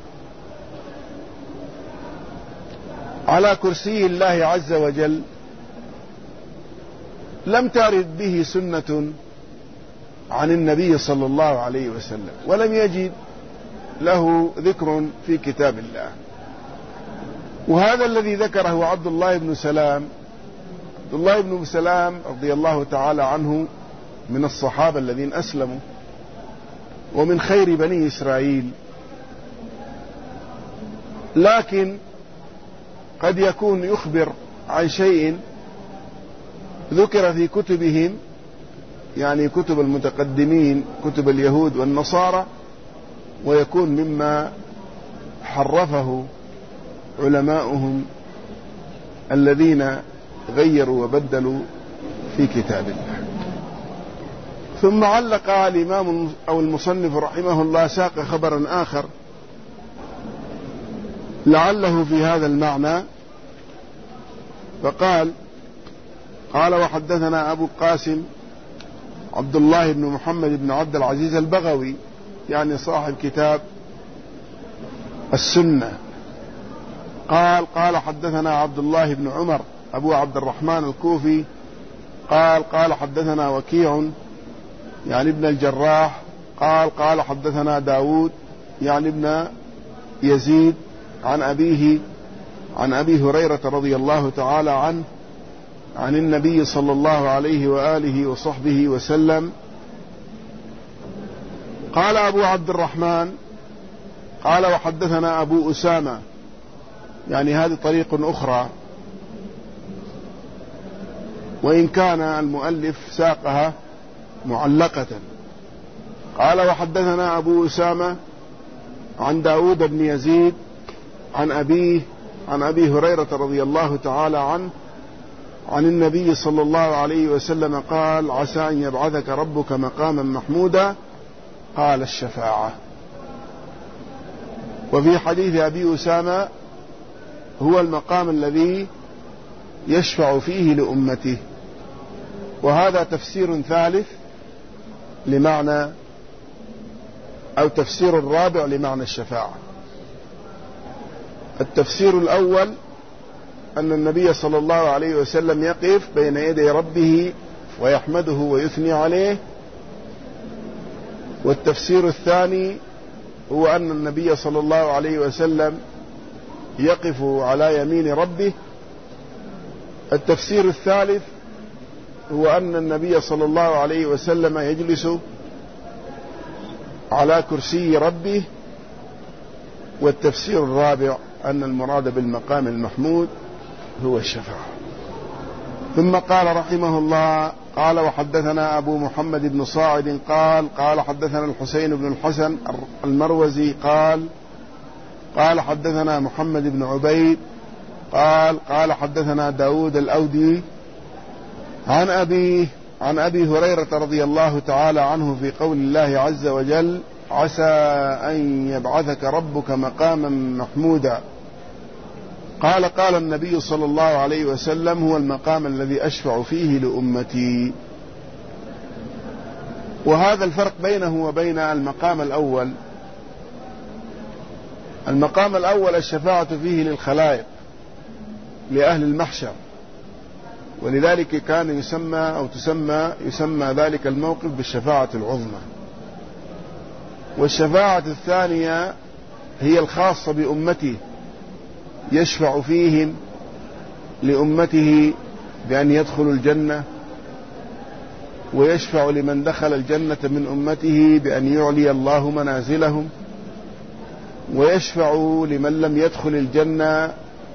S1: على كرسي الله عز وجل لم ترد به سنة عن النبي صلى الله عليه وسلم، ولم يجد له ذكر في كتاب الله. وهذا الذي ذكره عبد الله بن سلام، عبد الله بن سلام رضي الله تعالى عنه من الصحابة الذين أسلموا ومن خير بني إسرائيل، لكن قد يكون يخبر عن شيء ذكر في كتبهم، يعني كتب المتقدمين كتب اليهود والنصارى، ويكون مما حرفه علماؤهم الذين غيروا وبدلوا في كتاب الله. ثم علق الإمام أو المصنف رحمه الله ساق خبرا آخر لعله في هذا المعنى. فقال قال وحدثنا أبو القاسم عبد الله بن محمد بن عبد العزيز البغوي، يعني صاحب كتاب السنة. قال قال حدثنا عبد الله بن عمر أبو عبد الرحمن الكوفي قال قال حدثنا وكيع يعني ابن الجراح قال قال حدثنا داود يعني ابن يزيد عن أبيه عن أبي هريرة رضي الله تعالى عنه عن النبي صلى الله عليه وآله وصحبه وسلم قال أبو عبد الرحمن قال وحدثنا أبو أسامة، يعني هذه طريق أخرى وإن كان المؤلف ساقها معلقة. قال وحدثنا أبو أسامة عن داود بن يزيد عن أبيه عن أبي هريرة رضي الله تعالى عنه عن النبي صلى الله عليه وسلم قال عسى أن يبعثك ربك مقاما محمودا قال الشفاعة. وفي حديث أبي أسامة هو المقام الذي يشفع فيه لأمته، وهذا تفسير ثالث لمعنى أو تفسير الرابع لمعنى الشفاعة. التفسير الأول أن النبي صلى الله عليه وسلم يقف بين يدي ربه ويحمده ويثني عليه. والتفسير الثاني هو أن النبي صلى الله عليه وسلم يقف على يمين ربه. التفسير الثالث هو أن النبي صلى الله عليه وسلم يجلس على كرسي ربه. والتفسير الرابع أن المراد بالمقام المحمود هو الشفاعة. ثم قال رحمه الله قال وحدثنا أبو محمد بن صاعد قال قال حدثنا الحسين بن الحسن المروزي قال قال حدثنا محمد بن عبيد قال قال حدثنا داود الأودي عن أبيه عن أبي هريرة رضي الله تعالى عنه في قول الله عز وجل عسى أن يبعثك ربك مقاما محمودا. قال قال النبي صلى الله عليه وسلم هو المقام الذي أشفع فيه لأمتي. وهذا الفرق بينه وبين المقام الأول. المقام الأول الشفاعة فيه للخلائق لأهل المحشر، ولذلك كان يسمى أو تسمى يسمى ذلك الموقف بالشفاعة العظمى. والشفاعة الثانية هي الخاصة بأمته، يشفع فيهم لأمته بأن يدخلوا الجنة، ويشفع لمن دخل الجنة من أمته بأن يعلي الله منازلهم، ويشفع لمن لم يدخل الجنة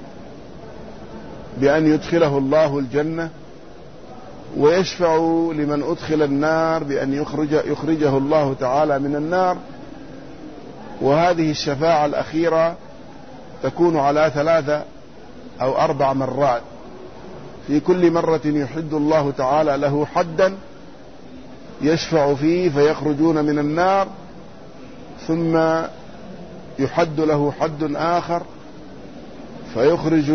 S1: بأن يدخله الله الجنة، ويشفع لمن أدخل النار بأن يخرج يخرجه الله تعالى من النار. وهذه الشفاعة الأخيرة تكون على ثلاثة أو أربع مرات، في كل مرة يحد الله تعالى له حدا يشفع فيه فيخرجون من النار، ثم يحد له حد آخر فيخرج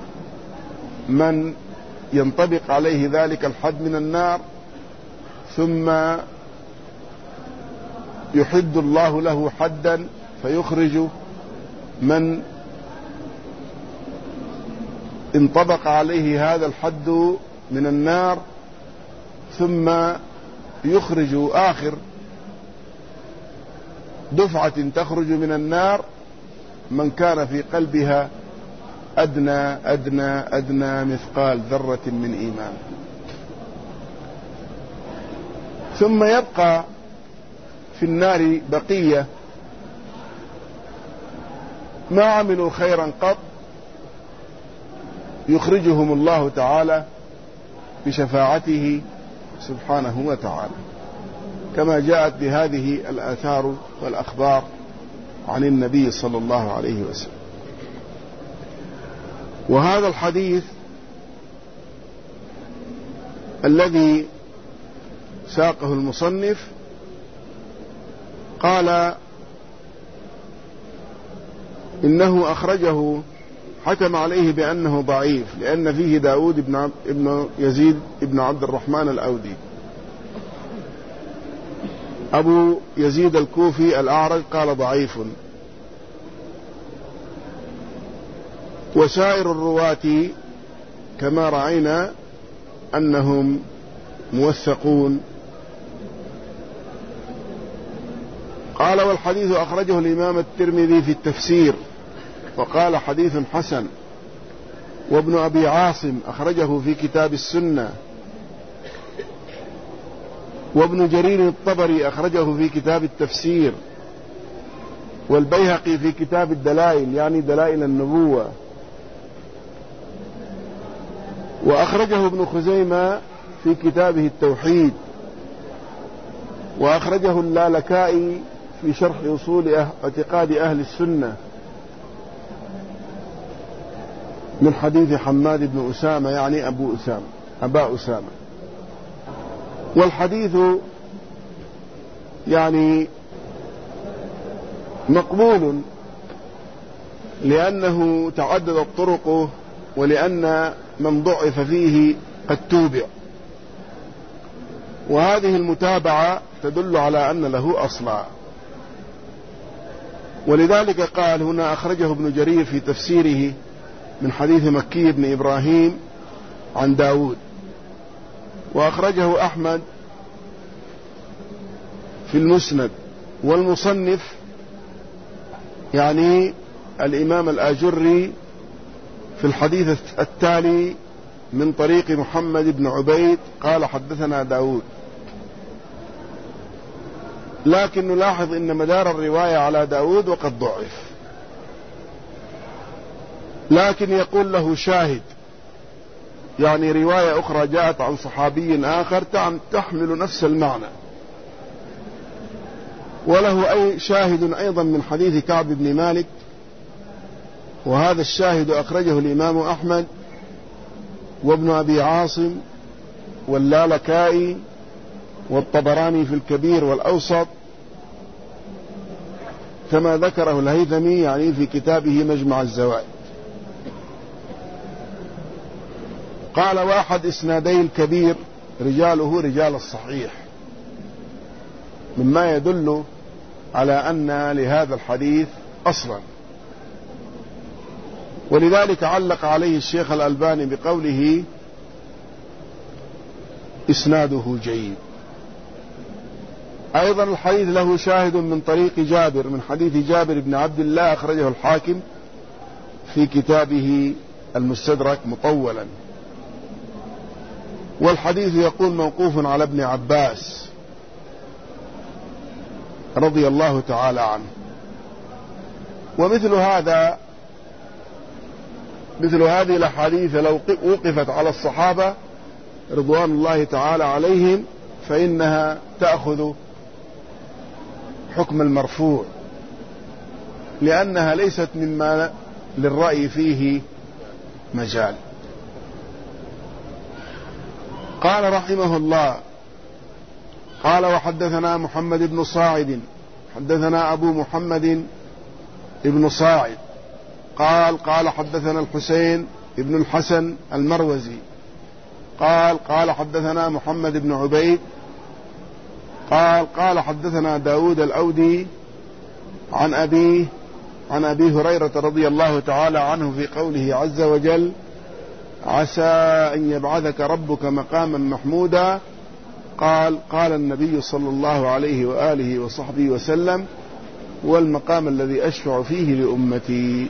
S1: من ينطبق عليه ذلك الحد من النار، ثم يحد الله له حدا فيخرج من انطبق عليه هذا الحد من النار، ثم يخرج آخر دفعة تخرج من النار من كان في قلبها أدنى أدنى أدنى مثقال ذرة من إيمان. ثم يبقى في النار بقية ما عملوا خيرا قط يخرجهم الله تعالى بشفاعته سبحانه وتعالى، كما جاءت بهذه الآثار والأخبار عن النبي صلى الله عليه وسلم. وهذا الحديث الذي ساقه المصنف إنه أخرجه حكم عليه بأنه ضعيف لأن فيه داود بن, عب... ابن يزيد ابن عبد الرحمن الأودي. أبو يزيد الكوفي الأعرج قال ضعيف. وسائر الرواة كما رأينا أنهم موثقون. قال والحديث أخرجه الإمام الترمذي في التفسير وقال حديث حسن، وابن أبي عاصم أخرجه في كتاب السنة، وابن جرير الطبري أخرجه في كتاب التفسير، والبيهقي في كتاب الدلائل يعني دلائل النبوة، وأخرجه ابن خزيمة في كتابه التوحيد، وأخرجه اللالكائي في شرح أصول اعتقاد أهل السنة من حديث حماد بن أسامة يعني أبو أسامة أبا أسامة. والحديث يعني مقبول لأنه تعددت طرقه ولأن من ضعف فيه قد توبع، وهذه المتابعة تدل على أن له أصلا. ولذلك قال هنا أخرجه ابن جرير في تفسيره من حديث مكي بن إبراهيم عن داود، وأخرجه أحمد في المسند، والمصنف يعني الإمام الآجري في الحديث التالي من طريق محمد بن عبيد قال حدثنا داود. لكن نلاحظ أن مدار الرواية على داود وقد ضعف، لكن يقول له شاهد، يعني رواية أخرى جاءت عن صحابي آخر تحمل نفس المعنى، وله أي شاهد أيضا من حديث كعب بن مالك، وهذا الشاهد أخرجه الإمام أحمد وابن أبي عاصم واللالكائي والطبراني في الكبير والأوسط، كما ذكره الهيثمي يعني في كتابه مجمع الزوائد. قال واحد إسنادي الكبير رجاله رجال الصحيح، مما يدل على أن لهذا الحديث أصلا. ولذلك علق عليه الشيخ الألباني بقوله إسناده جيد. أيضا الحديث له شاهد من طريق جابر من حديث جابر بن عبد الله أخرجه الحاكم في كتابه المستدرك مطولا، والحديث يقول موقوف على ابن عباس رضي الله تعالى عنه. ومثل هذا مثل هذه الأحاديث لو وقفت على الصحابة رضوان الله تعالى عليهم فإنها تأخذ حكم المرفوع، لأنها ليست مما للرأي فيه مجال. قال رحمه الله قال وحدثنا محمد بن صاعد حدثنا أبو محمد ابن صاعد قال قال حدثنا الحسين ابن الحسن المروزي قال قال حدثنا محمد بن عبيد قال قال حدثنا داود الأودي عن أبيه عن أبي هريرة رضي الله تعالى عنه في قوله عز وجل عسى أن يبعثك ربك مقاما محمودا. قال قال النبي صلى الله عليه وآله وصحبه وسلم والمقام الذي أشفع فيه لأمتي.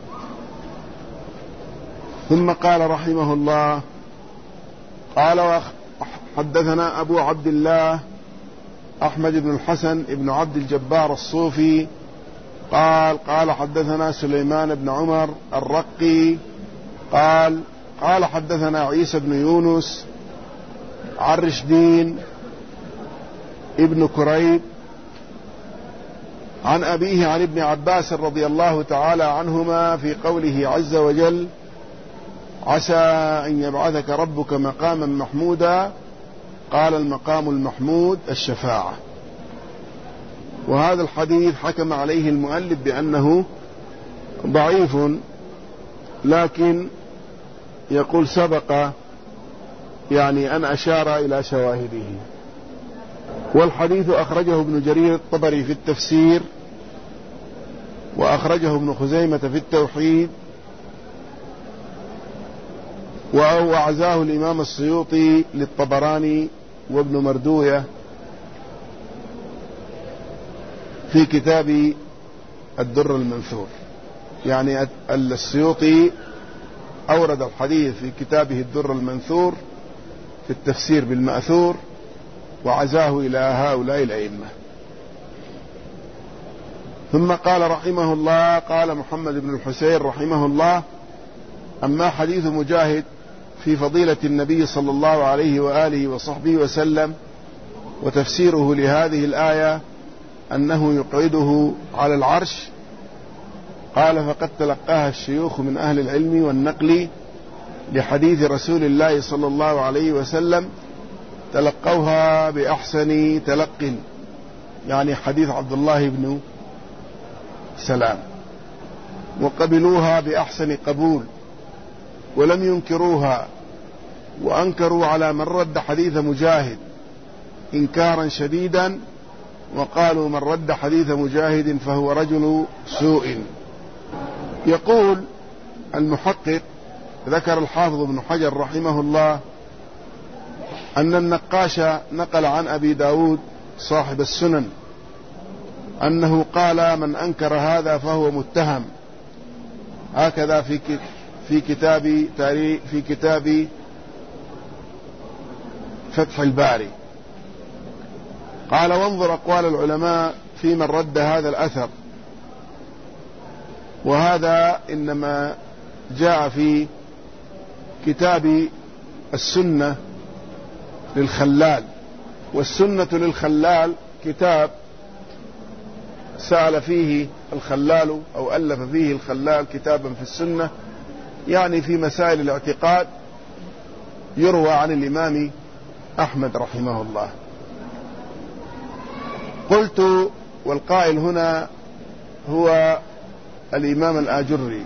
S1: ثم قال رحمه الله قال حدثنا أبو عبد الله أحمد بن الحسن ابن عبد الجبار الصوفي قال قال حدثنا سليمان بن عمر الرقي قال قال حدثنا عيسى بن يونس عن رشدين ابن كريب عن أبيه عن ابن عباس رضي الله تعالى عنهما في قوله عز وجل عسى أن يبعثك ربك مقاما محمودا. قال المقام المحمود الشفاعة. وهذا الحديث حكم عليه المؤلف بأنه ضعيف، لكن يقول سبق يعني أن أشار إلى شواهده. والحديث أخرجه ابن جرير الطبري في التفسير، وأخرجه ابن خزيمة في التوحيد، وأعزاه الإمام السيوطي للطبراني وابن مردوية في كتاب الدر المنثور. يعني السيوطي أورد الحديث في كتابه الدر المنثور في التفسير بالمأثور، وعزاه إلى هؤلاء الأئمة. ثم قال رحمه الله، قال محمد بن الحسين رحمه الله: أما حديث مجاهد في فضيلة النبي صلى الله عليه وآله وصحبه وسلم وتفسيره لهذه الآية أنه يقعده على العرش، قال: فقد تلقاها الشيوخ من أهل العلم والنقل لحديث رسول الله صلى الله عليه وسلم، تلقوها بأحسن تلق، يعني حديث عبد الله بن سلام، وقبلوها بأحسن قبول، ولم ينكروها، وأنكروا على من رد حديث مجاهد إنكارا شديدا، وقالوا: من رد حديث مجاهد فهو رجل سوء. يقول المحقق، ذكر الحافظ ابن حجر رحمه الله أن النقاش نقل عن أبي داود صاحب السنن أنه قال: من أنكر هذا فهو متهم. هكذا في في كتاب تاريخ في كتاب فتح الباري. قال: وانظر أقوال العلماء في من رد هذا الأثر، وهذا إنما جاء في كتاب السنة للخلال. والسنة للخلال كتاب سأل فيه الخلال أو ألف فيه الخلال كتابا في السنة، يعني في مسائل الاعتقاد، يروى عن الإمام أحمد رحمه الله. قلت: والقائل هنا هو الإمام الآجري.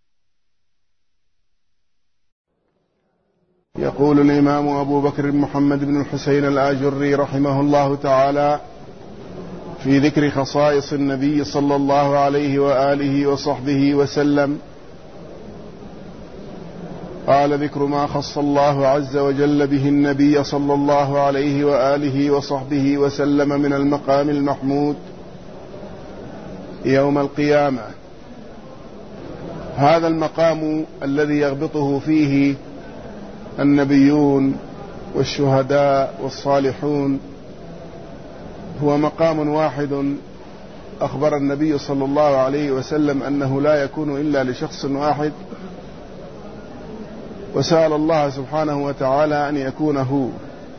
S1: يقول الإمام أبو بكر محمد بن الحسين الآجري رحمه الله تعالى في ذكر خصائص النبي صلى الله عليه وآله وصحبه وسلم، قال: ذكر ما خص الله عز وجل به النبي صلى الله عليه وآله وصحبه وسلم من المقام المحمود يوم القيامة. هذا المقام الذي يغبطه فيه النبيون والشهداء والصالحون هو مقام واحد أخبر النبي صلى الله عليه وسلم أنه لا يكون إلا لشخص واحد، وسأل الله سبحانه وتعالى أن يكون هو.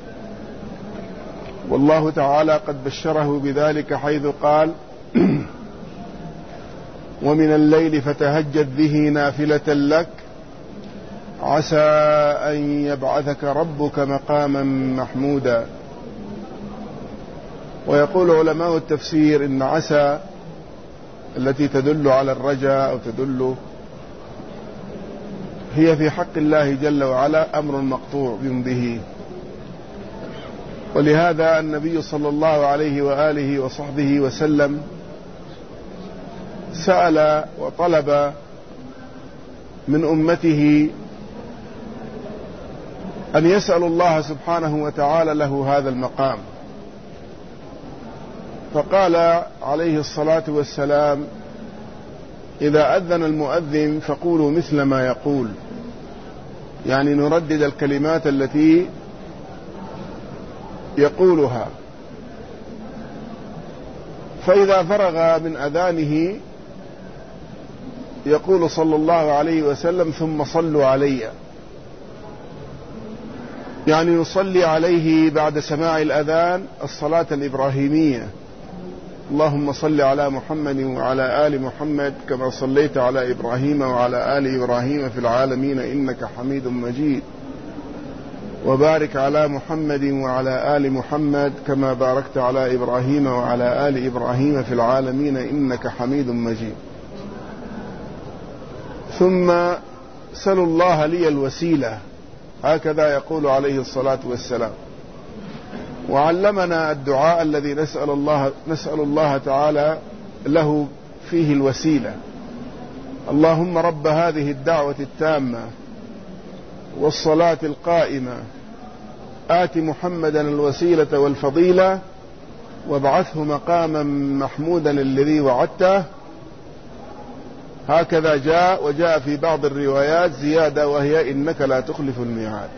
S1: والله تعالى قد بشره بذلك حيث قال: ومن الليل فتهجد به نافلة لك عسى أن يبعثك ربك مقاما محمودا. ويقول علماء التفسير إن عسى التي تدل على الرجاء أو تدل هي في حق الله جل وعلا أمر مقطوع به، ولهذا النبي صلى الله عليه وآله وصحبه وسلم سأل وطلب من أمته أن يسأل الله سبحانه وتعالى له هذا المقام، فقال عليه الصلاة والسلام: إذا أذن المؤذن فقولوا مثل ما يقول، يعني نردد الكلمات التي يقولها. فإذا فرغ من أذانه يقول صلى الله عليه وسلم: ثم صلوا علي، يعني نصلي عليه بعد سماع الأذان الصلاة الإبراهيمية: اللهم صل على محمد وعلى آل محمد كما صليت على إبراهيم وعلى آل إبراهيم في العالمين إنك حميد مجيد، وبارك على محمد وعلى آل محمد كما باركت على إبراهيم وعلى آل إبراهيم في العالمين إنك حميد مجيد. ثم سلوا الله لي الوسيلة، هكذا يقول عليه الصلاة والسلام. وعلمنا الدعاء الذي نسأل الله, نسأل الله تعالى له فيه الوسيلة: اللهم رب هذه الدعوة التامة والصلاة القائمة آت محمدا الوسيلة والفضيلة وابعثه مقاما محمودا الذي وعدته. هكذا جاء، وجاء في بعض الروايات زيادة وهي إنك لا تخلف الميعاد.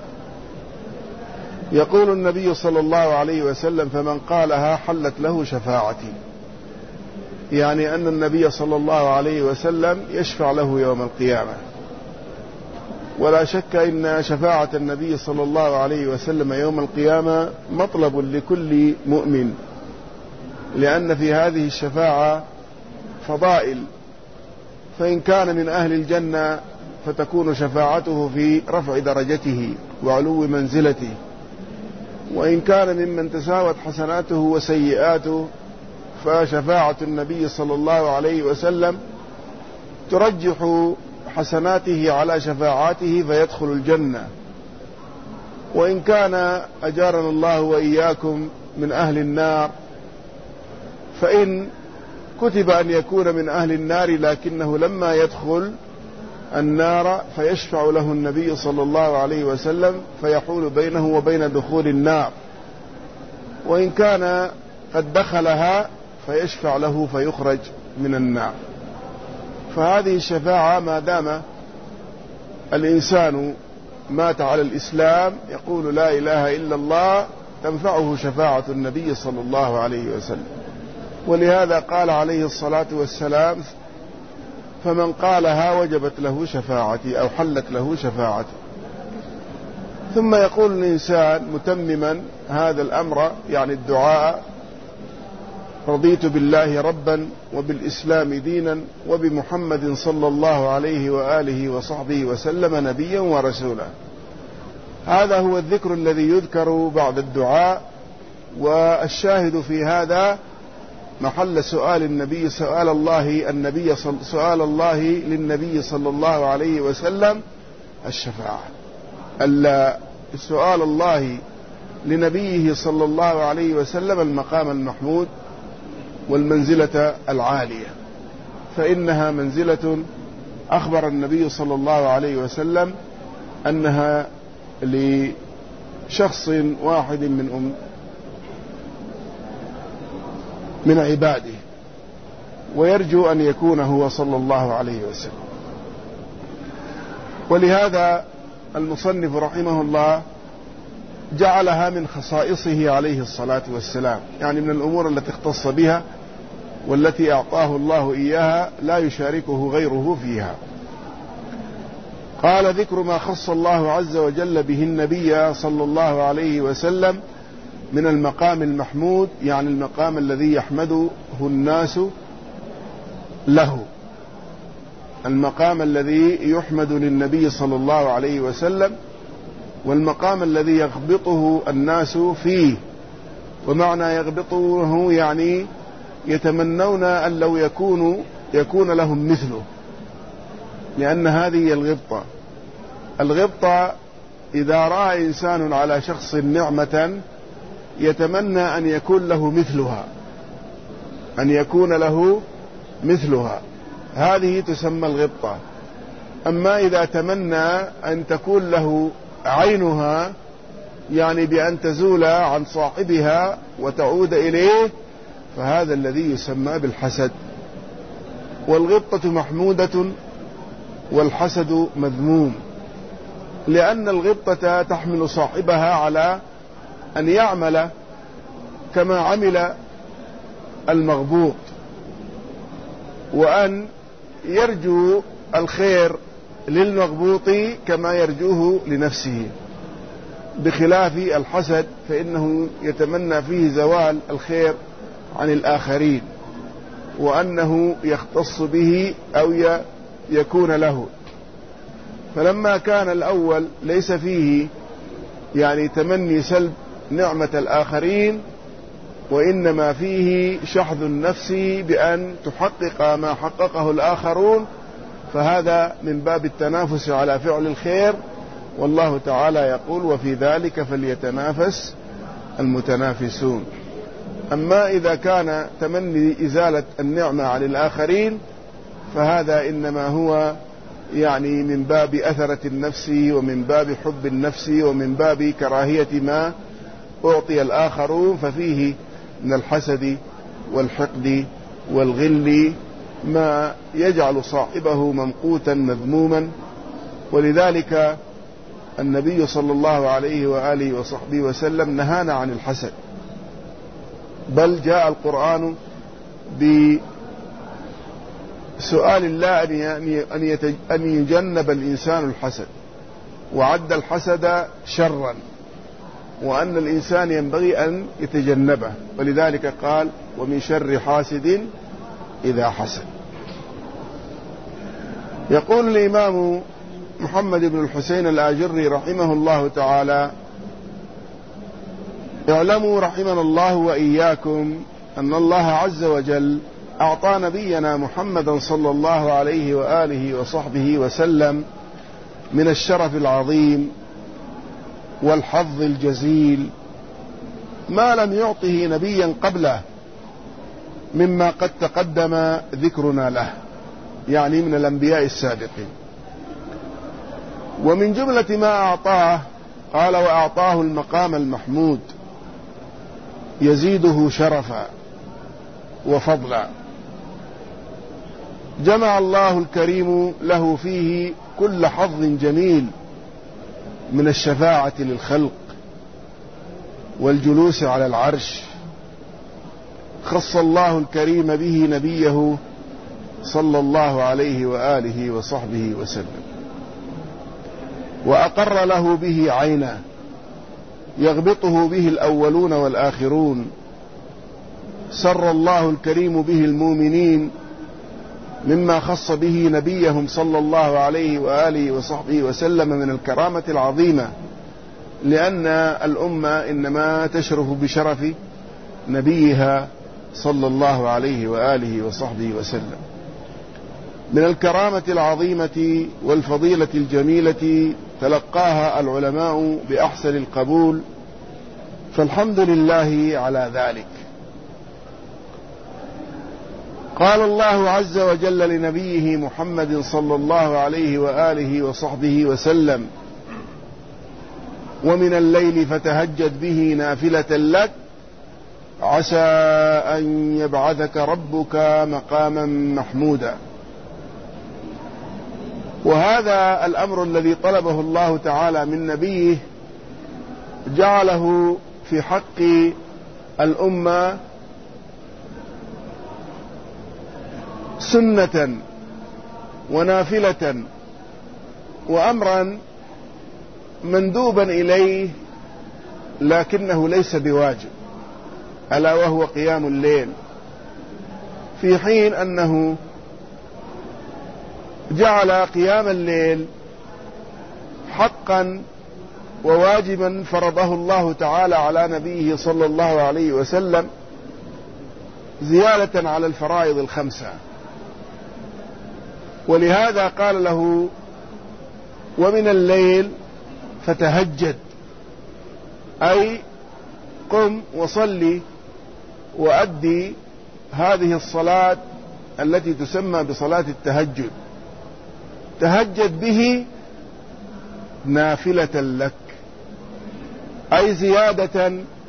S1: يقول النبي صلى الله عليه وسلم: فمن قالها حلت له شفاعتي، يعني أن النبي صلى الله عليه وسلم يشفع له يوم القيامة. ولا شك إن شفاعة النبي صلى الله عليه وسلم يوم القيامة مطلب لكل مؤمن، لأن في هذه الشفاعة فضائل، فإن كان من أهل الجنة فتكون شفاعته في رفع درجته وعلو منزلته، وإن كان ممن تساوت حسناته وسيئاته فشفاعة النبي صلى الله عليه وسلم ترجح حسناته على شفاعاته فيدخل الجنة. وإن كان أجارنا الله وإياكم من أهل النار فإن كتب أن يكون من أهل النار لكنه لما يدخل النار فيشفع له النبي صلى الله عليه وسلم فيحول بينه وبين دخول النار، وإن كان قد دخلها فيشفع له فيخرج من النار. فهذه الشفاعة ما دام الإنسان مات على الإسلام يقول لا إله إلا الله تنفعه شفاعة النبي صلى الله عليه وسلم. ولهذا قال عليه الصلاة والسلام: فمن قالها وجبت له شفاعتي أو حلت له شفاعتي. ثم يقول الإنسان متمما هذا الأمر، يعني الدعاء: رضيت بالله ربا وبالإسلام دينا وبمحمد صلى الله عليه وآله وصحبه وسلم نبيا ورسولا. هذا هو الذكر الذي يذكر بعد الدعاء. والشاهد في هذا محل سؤال النبي سؤال الله النبي سؤال الله للنبي صلى الله عليه وسلم الشفاعة. سؤال الله لنبيه صلى الله عليه وسلم المقام المحمود والمنزلة العالية، فإنها منزلة أخبر النبي صلى الله عليه وسلم أنها لشخص واحد من أم من عباده، ويرجو أن يكون هو صلى الله عليه وسلم. ولهذا المصنف رحمه الله جعلها من خصائصه عليه الصلاة والسلام، يعني من الأمور التي اختص بها والتي أعطاه الله إياها لا يشاركه غيره فيها. قال: ذكر ما خص الله عز وجل به النبي صلى الله عليه وسلم من المقام المحمود، يعني المقام الذي يحمده الناس له، المقام الذي يحمد للنبي صلى الله عليه وسلم، والمقام الذي يغبطه الناس فيه. ومعنى يغبطونه يعني يتمنون أن لو يكونوا يكون لهم مثله، لأن هذه الغبطة. الغبطة إذا رأى إنسان على شخص نعمة يتمنى أن يكون له مثلها، أن يكون له مثلها، هذه تسمى الغبطة. أما إذا تمنى أن تكون له عينها، يعني بأن تزول عن صاحبها وتعود إليه، فهذا الذي يسمى بالحسد. والغبطة محمودة والحسد مذموم، لأن الغبطة تحمل صاحبها على أن يعمل كما عمل المغبوط، وأن يرجو الخير للمغبوط كما يرجوه لنفسه، بخلاف الحسد فإنه يتمنى فيه زوال الخير عن الآخرين، وأنه يختص به أو يكون له. فلما كان الأول ليس فيه يعني تمني سلب نعمة الآخرين، وإنما فيه شحذ النفس بأن تحقق ما حققه الآخرون، فهذا من باب التنافس على فعل الخير، والله تعالى يقول وفي ذلك فليتنافس المتنافسون. أما إذا كان تمني إزالة النعمة عن الآخرين فهذا إنما هو يعني من باب أثرة النفس ومن باب حب النفس ومن باب كراهية ما أعطي الآخرون، ففيه من الحسد والحقد والغل ما يجعل صاحبه ممقوتا مذموما. ولذلك النبي صلى الله عليه وآله وصحبه وسلم نهانا عن الحسد، بل جاء القرآن بسؤال الله أن يجنب الإنسان الحسد، وعد الحسد شرا، وأن الإنسان ينبغي أن يتجنبه، ولذلك قال ومن شر حاسد إذا حسد. يقول الإمام محمد بن الحسين الآجري رحمه الله تعالى: اعلموا رحمنا الله وإياكم أن الله عز وجل أعطى نبينا محمدا صلى الله عليه وآله وصحبه وسلم من الشرف العظيم والحظ الجزيل ما لم يعطه نبيا قبله مما قد تقدم ذكرنا له، يعني من الأنبياء السابقين. ومن جملة ما أعطاه قال: وأعطاه المقام المحمود يزيده شرفا وفضلا، جمع الله الكريم له فيه كل حظ جميل من الشفاعة للخلق والجلوس على العرش. خص الله الكريم به نبيه صلى الله عليه وآله وصحبه وسلم، وأقر له به عينا يغبطه به الأولون والآخرون. سر الله الكريم به المؤمنين مما خص به نبيهم صلى الله عليه وآله وصحبه وسلم من الكرامة العظيمة، لأن الأمة إنما تشرف بشرف نبيها صلى الله عليه وآله وصحبه وسلم. من الكرامة العظيمة والفضيلة الجميلة تلقاها العلماء بأحسن القبول، فالحمد لله على ذلك. قال الله عز وجل لنبيه محمد صلى الله عليه وآله وصحبه وسلم: ومن الليل فتهجد به نافلة لك عسى أن يبعثك ربك مقاما محمودا. وهذا الأمر الذي طلبه الله تعالى من نبيه جعله في حق الأمة سنة ونافلة وأمرا مندوبا إليه، لكنه ليس بواجب، ألا وهو قيام الليل، في حين أنه جعل قيام الليل حقا وواجبا فرضه الله تعالى على نبيه صلى الله عليه وسلم زيادة على الفرائض الخمسة. ولهذا قال له: ومن الليل فتهجد، أي قم وصلي وأدي هذه الصلاة التي تسمى بصلاة التهجد، تهجد به نافلة لك، أي زيادة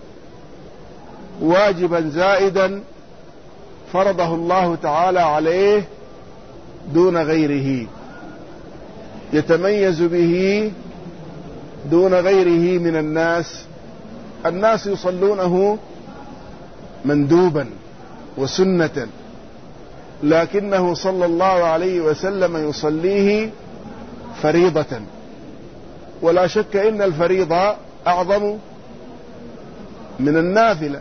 S1: واجبا زائدا فرضه الله تعالى عليه دون غيره، يتميز به دون غيره من الناس. الناس يصلونه مندوبا وسنة، لكنه صلى الله عليه وسلم يصليه فريضة، ولا شك إن الفريضة أعظم من النافلة.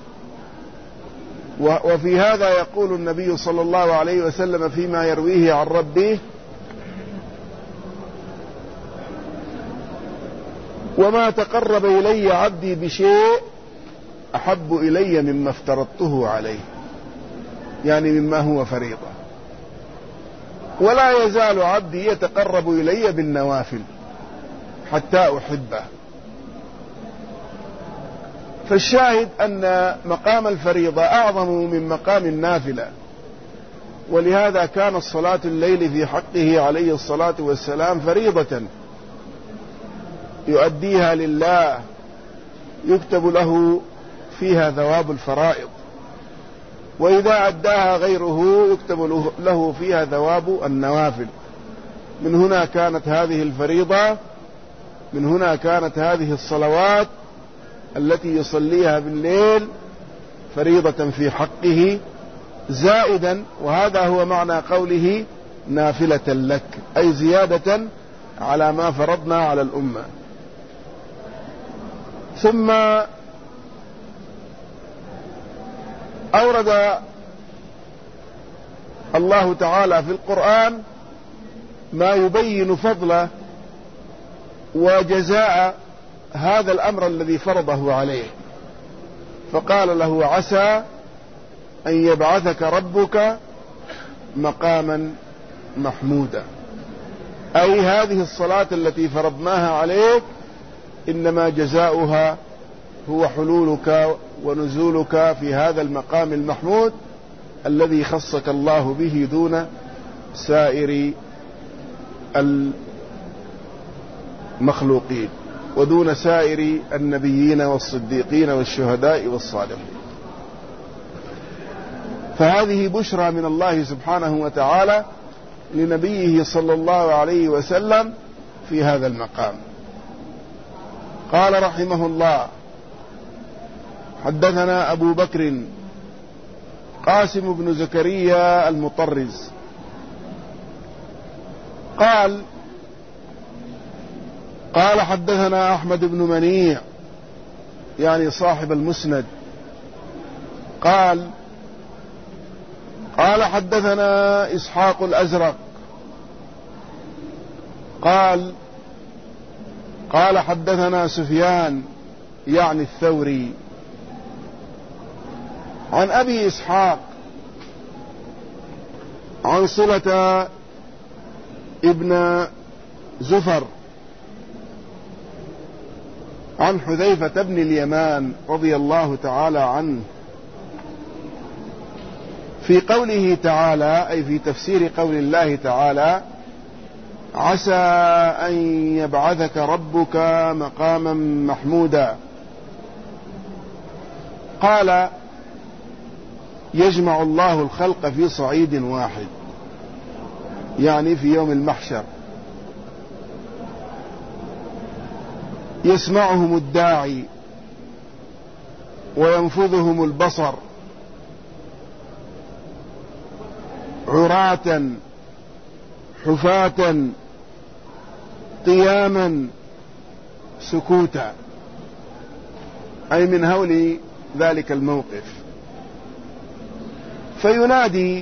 S1: وفي هذا يقول النبي صلى الله عليه وسلم فيما يرويه عن ربه: وما تقرب إلي عبدي بشيء أحب إلي مما افترضته عليه، يعني مما هو فريضة. ولا يزال عبدي يتقرب إلي بالنوافل حتى أحبه. فالشاهد أن مقام الفريضة أعظم من مقام النافلة، ولهذا كانت صلاة الليل في حقه عليه الصلاة والسلام فريضة يؤديها لله، يكتب له فيها ثواب الفرائض، وإذا أداها غيره يكتب له فيها ثواب النوافل. من هنا كانت هذه الفريضة، من هنا كانت هذه الصلوات التي يصليها بالليل فريضة في حقه زائدا، وهذا هو معنى قوله نافلة لك، أي زيادة على ما فرضنا على الأمة. ثم أورد الله تعالى في القرآن ما يبين فضل وجزاء هذا الأمر الذي فرضه عليه، فقال له عسى أن يبعثك ربك مقاما محمودا، أي هذه الصلاة التي فرضناها عليك إنما جزاؤها هو حلولك ونزولك في هذا المقام المحمود الذي خصك الله به دون سائر المخلوقين ودون سائر النبيين والصديقين والشهداء والصالحين. فهذه بشرى من الله سبحانه وتعالى لنبيه صلى الله عليه وسلم في هذا المقام. قال رحمه الله: حدثنا أبو بكر قاسم بن زكريا المطرز قال قال حدثنا أحمد بن منيع يعني صاحب المسند قال قال حدثنا إسحاق الأزرق قال قال حدثنا سفيان يعني الثوري عن أبي إسحاق عن صلة ابن زفر عن حذيفة بن اليمان رضي الله تعالى عنه في قوله تعالى، أي في تفسير قول الله تعالى: عسى أن يبعثك ربك مقاما محمودا. قال: يجمع الله الخلق في صعيد واحد، يعني في يوم المحشر، يسمعهم الداعي وينفذهم البصر عراة حفاة قياما سكوتا، أي من هول ذلك الموقف. فينادي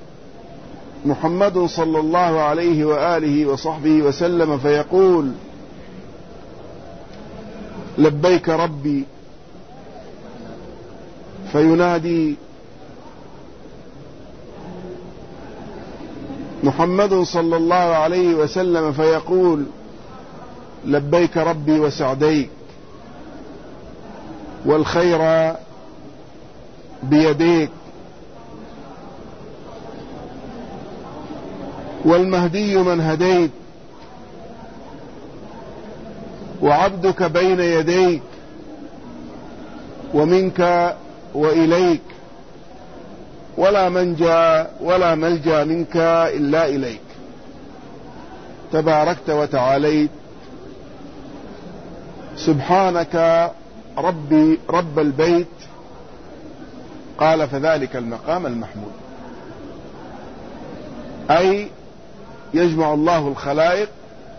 S1: محمد صلى الله عليه وآله وصحبه وسلم فيقول: لبيك ربي. فينادي محمد صلى الله عليه وسلم فيقول: لبيك ربي وسعديك، والخير بيديك، والمهدي من هديت، وعبدك بين يديك، ومنك وإليك، ولا منجى ولا ملجى منك إلا إليك، تباركت وتعاليت، سبحانك ربي رب البيت. قال: فذلك المقام المحمود، أي يجمع الله الخلائق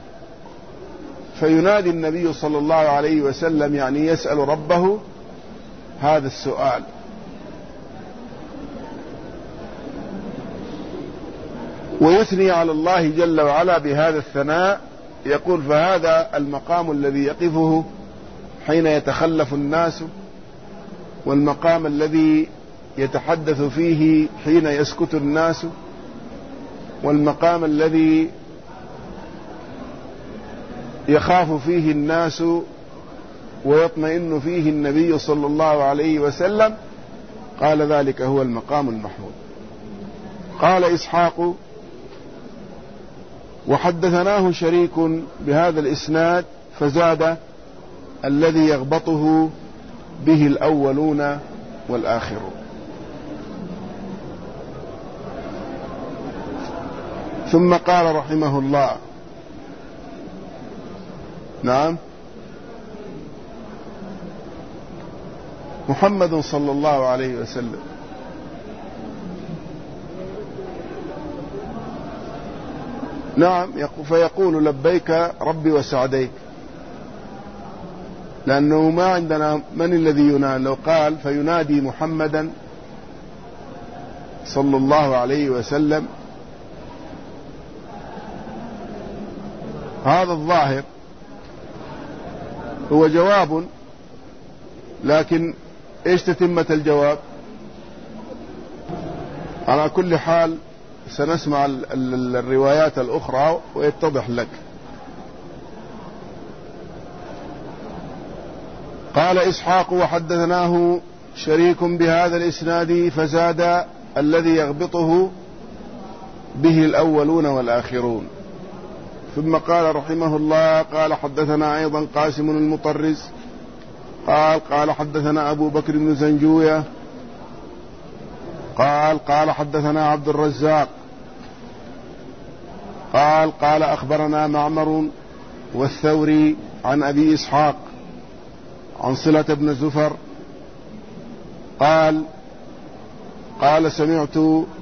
S1: فينادي النبي صلى الله عليه وسلم، يعني يسأل ربه هذا السؤال. ويثني على الله جل وعلا بهذا الثناء، يقول: فهذا المقام الذي يقفه حين يتخلف الناس، والمقام الذي يتحدث فيه حين يسكت الناس، والمقام الذي يخاف فيه الناس ويطمئن فيه النبي صلى الله عليه وسلم، قال ذلك هو المقام المحمود. قال إسحاق: وحدثناه شريك بهذا الإسناد فزاد: الذي يغبطه به الأولون والآخرون. ثم قال رحمه الله: نعم، محمد صلى الله عليه وسلم. نعم، فيقول: لبيك ربي وسعديك، لأنه ما عندنا من الذي ينادي. لو قال فينادي محمدا صلى الله عليه وسلم، هذا الظاهر هو جواب، لكن ايش تتمة الجواب؟ على كل حال سنسمع الروايات الأخرى ويتضح لك. قال إسحاق: وحدثناه شريك بهذا الإسناد فزاد: الذي يغبطه به الأولون والآخرون. ثم قال رحمه الله: قال حدثنا أيضا قاسم المطرز قال قال حدثنا أبو بكر بن زنجوية قال قال حدثنا عبد الرزاق قال قال أخبرنا معمر والثوري عن أبي إسحاق عن صلة بن زفر قال قال سمعت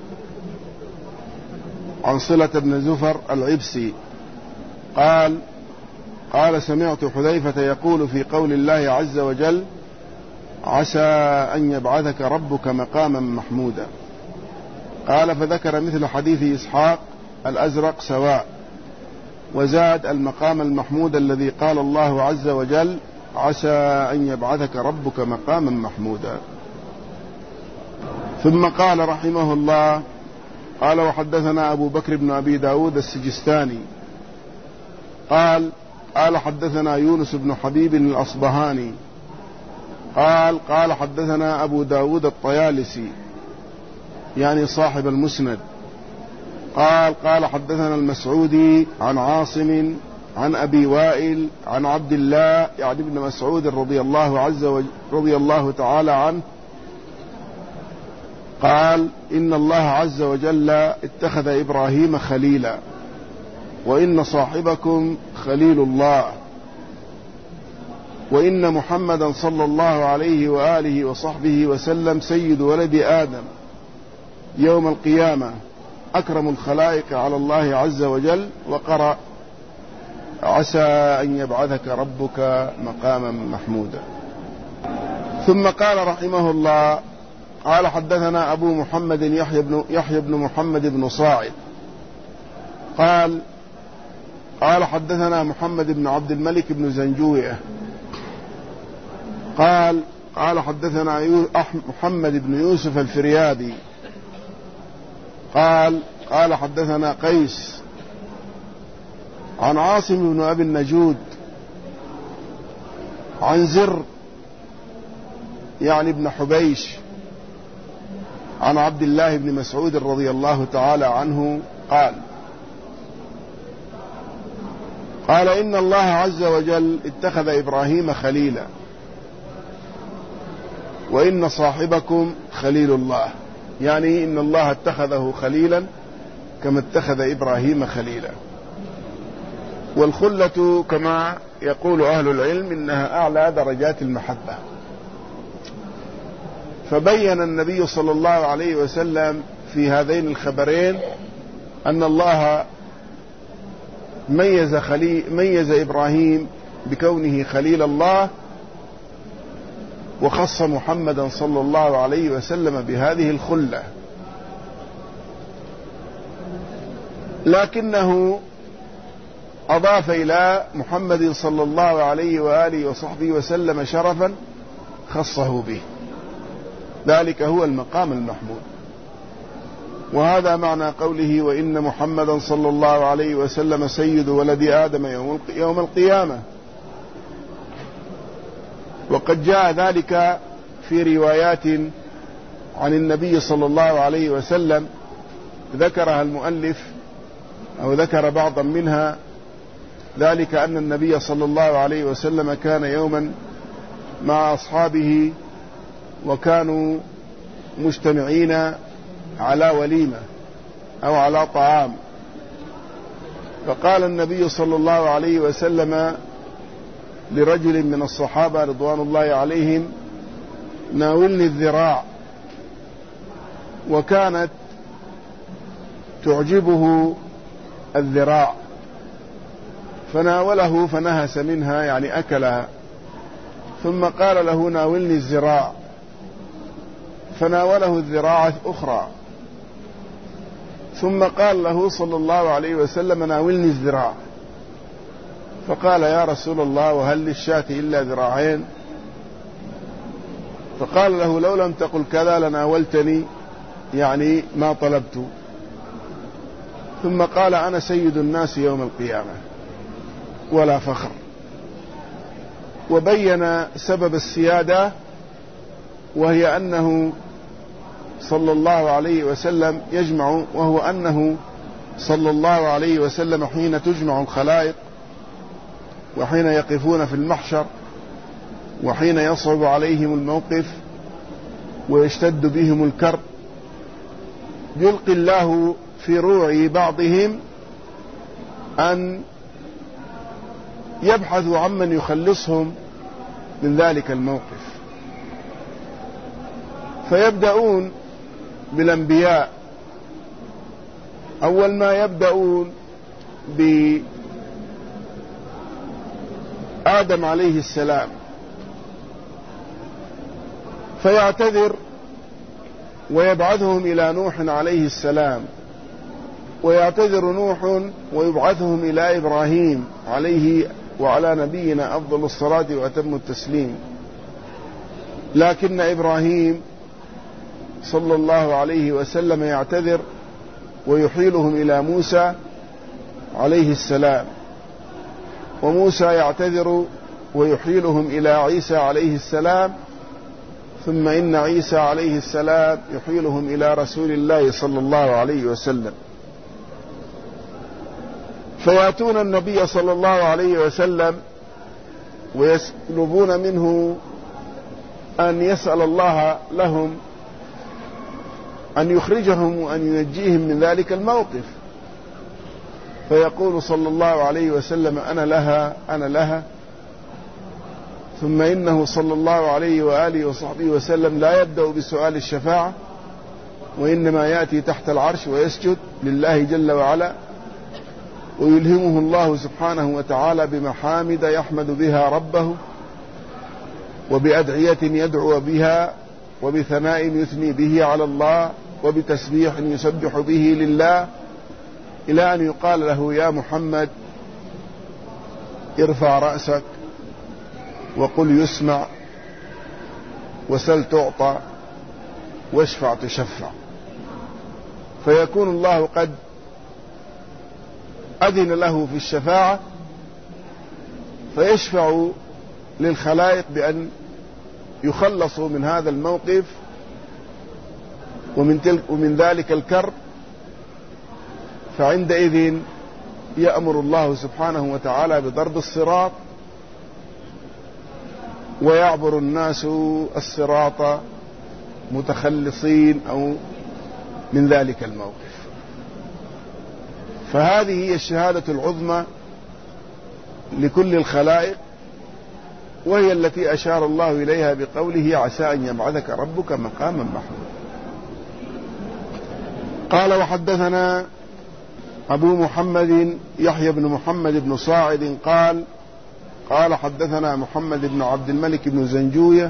S1: عن صلة بن زفر العبسي قال قال سمعت حذيفة يقول في قول الله عز وجل: عسى أن يبعثك ربك مقاما محمودا. قال فذكر مثل حديث إسحاق الأزرق سواء، وزاد: المقام المحمود الذي قال الله عز وجل: عسى أن يبعثك ربك مقاما محمودا. ثم قال رحمه الله: قال وحدثنا أبو بكر بن أبي داود السجستاني قال قال حدثنا يونس بن حبيب الأصبهاني قال قال حدثنا أبو داود الطيالسي يعني صاحب المسند قال قال حدثنا المسعودي عن عاصم عن أبي وائل عن عبد الله يعني ابن مسعود رضي الله عز وجل رضي الله تعالى عنه قال: إن الله عز وجل اتخذ إبراهيم خليلا، وإن صاحبكم خليل الله، وإن محمدا صلى الله عليه وآله وصحبه وسلم سيد ولد آدم يوم القيامة، أكرم الخلائق على الله عز وجل. وقرأ: عسى أن يبعثك ربك مقاما محمودا. ثم قال رحمه الله: قال حدثنا أبو محمد يحيى بن, يحيى بن محمد بن صاعد قال قال حدثنا محمد بن عبد الملك بن زنجوية قال قال حدثنا محمد بن يوسف الفريابي قال قال حدثنا قيس عن عاصم بن أبي النجود عن زر يعني ابن حبيش عن عبد الله بن مسعود رضي الله تعالى عنه قال قال: إن الله عز وجل اتخذ إبراهيم خليلا، وإن صاحبكم خليل الله، يعني إن الله اتخذه خليلا كما اتخذ إبراهيم خليلا. والخلة كما يقول أهل العلم إنها أعلى درجات المحبة. فبين النبي صلى الله عليه وسلم في هذين الخبرين أن الله ميز, خلي ميز إبراهيم بكونه خليل الله، وخص محمدا صلى الله عليه وسلم بهذه الخلة، لكنه أضاف إلى محمد صلى الله عليه وآله وصحبه وسلم شرفا خصه به، ذلك هو المقام المحمود. وهذا معنى قوله وإن محمدا صلى الله عليه وسلم سيد ولد آدم يوم القيامة. وقد جاء ذلك في روايات عن النبي صلى الله عليه وسلم ذكرها المؤلف أو ذكر بعضا منها، ذلك أن النبي صلى الله عليه وسلم كان يوما مع أصحابه وكانوا مجتمعين على وليمة أو على طعام، فقال النبي صلى الله عليه وسلم لرجل من الصحابة رضوان الله عليهم ناولني الذراع، وكانت تعجبه الذراع فناوله فنهس منها يعني أكلها، ثم قال له ناولني الذراع فناوله الذراع أخرى، ثم قال له صلى الله عليه وسلم ناولني الذراع، فقال يا رسول الله وهل للشاة إلا ذراعين؟ فقال له لو لم تقل كذا لناولتني يعني ما طلبت. ثم قال أنا سيد الناس يوم القيامة ولا فخر، وبين سبب السيادة، وهي أنه صلى الله عليه وسلم يجمع وهو أنه صلى الله عليه وسلم حين تجمع الخلائق وحين يقفون في المحشر وحين يصعب عليهم الموقف ويشتد بهم الكرب يلقي الله في روع بعضهم أن يبحثوا عمن يخلصهم من ذلك الموقف، فيبدأون بالأنبياء. أول ما يبدأون بآدم عليه السلام فيعتذر ويبعثهم إلى نوح عليه السلام، ويعتذر نوح ويبعثهم إلى إبراهيم عليه وعلى نبينا أفضل الصلاة وأتم التسليم. لكن إبراهيم صلى الله عليه وسلم يعتذر ويحيلهم إلى موسى عليه السلام، وموسى يعتذر ويحيلهم إلى عيسى عليه السلام، ثم إن عيسى عليه السلام يحيلهم إلى رسول الله صلى الله عليه وسلم، فيأتون النبي صلى الله عليه وسلم ويطلبون منه أن يسأل الله لهم أن يخرجهم وأن ينجيهم من ذلك الموقف، فيقول صلى الله عليه وسلم أنا لها أنا لها. ثم إنه صلى الله عليه وآله وصحبه وسلم لا يبدأ بسؤال الشفاعة، وإنما يأتي تحت العرش ويسجد لله جل وعلا، ويلهمه الله سبحانه وتعالى بمحامد يحمد بها ربه، وبأدعية يدعو بها، وبثناء يثني به على الله، وبتسبيح يسبح به لله، إلى أن يقال له يا محمد ارفع رأسك وقل يسمع وسل تعطى واشفع تشفع، فيكون الله قد أذن له في الشفاعة فيشفع للخلائق بأن يخلصوا من هذا الموقف ومن, تلك ومن ذلك الكرب. فعندئذ يأمر الله سبحانه وتعالى بضرب الصراط ويعبر الناس الصراط متخلصين أو من ذلك الموقف. فهذه هي الشهادة العظمى لكل الخلائق، وهي التي أشار الله إليها بقوله عسى أن يبعثك ربك مقاما محمودا. قال وحدثنا أبو محمد يحيى بن محمد بن صاعد قال قال حدثنا محمد بن عبد الملك بن زنجوية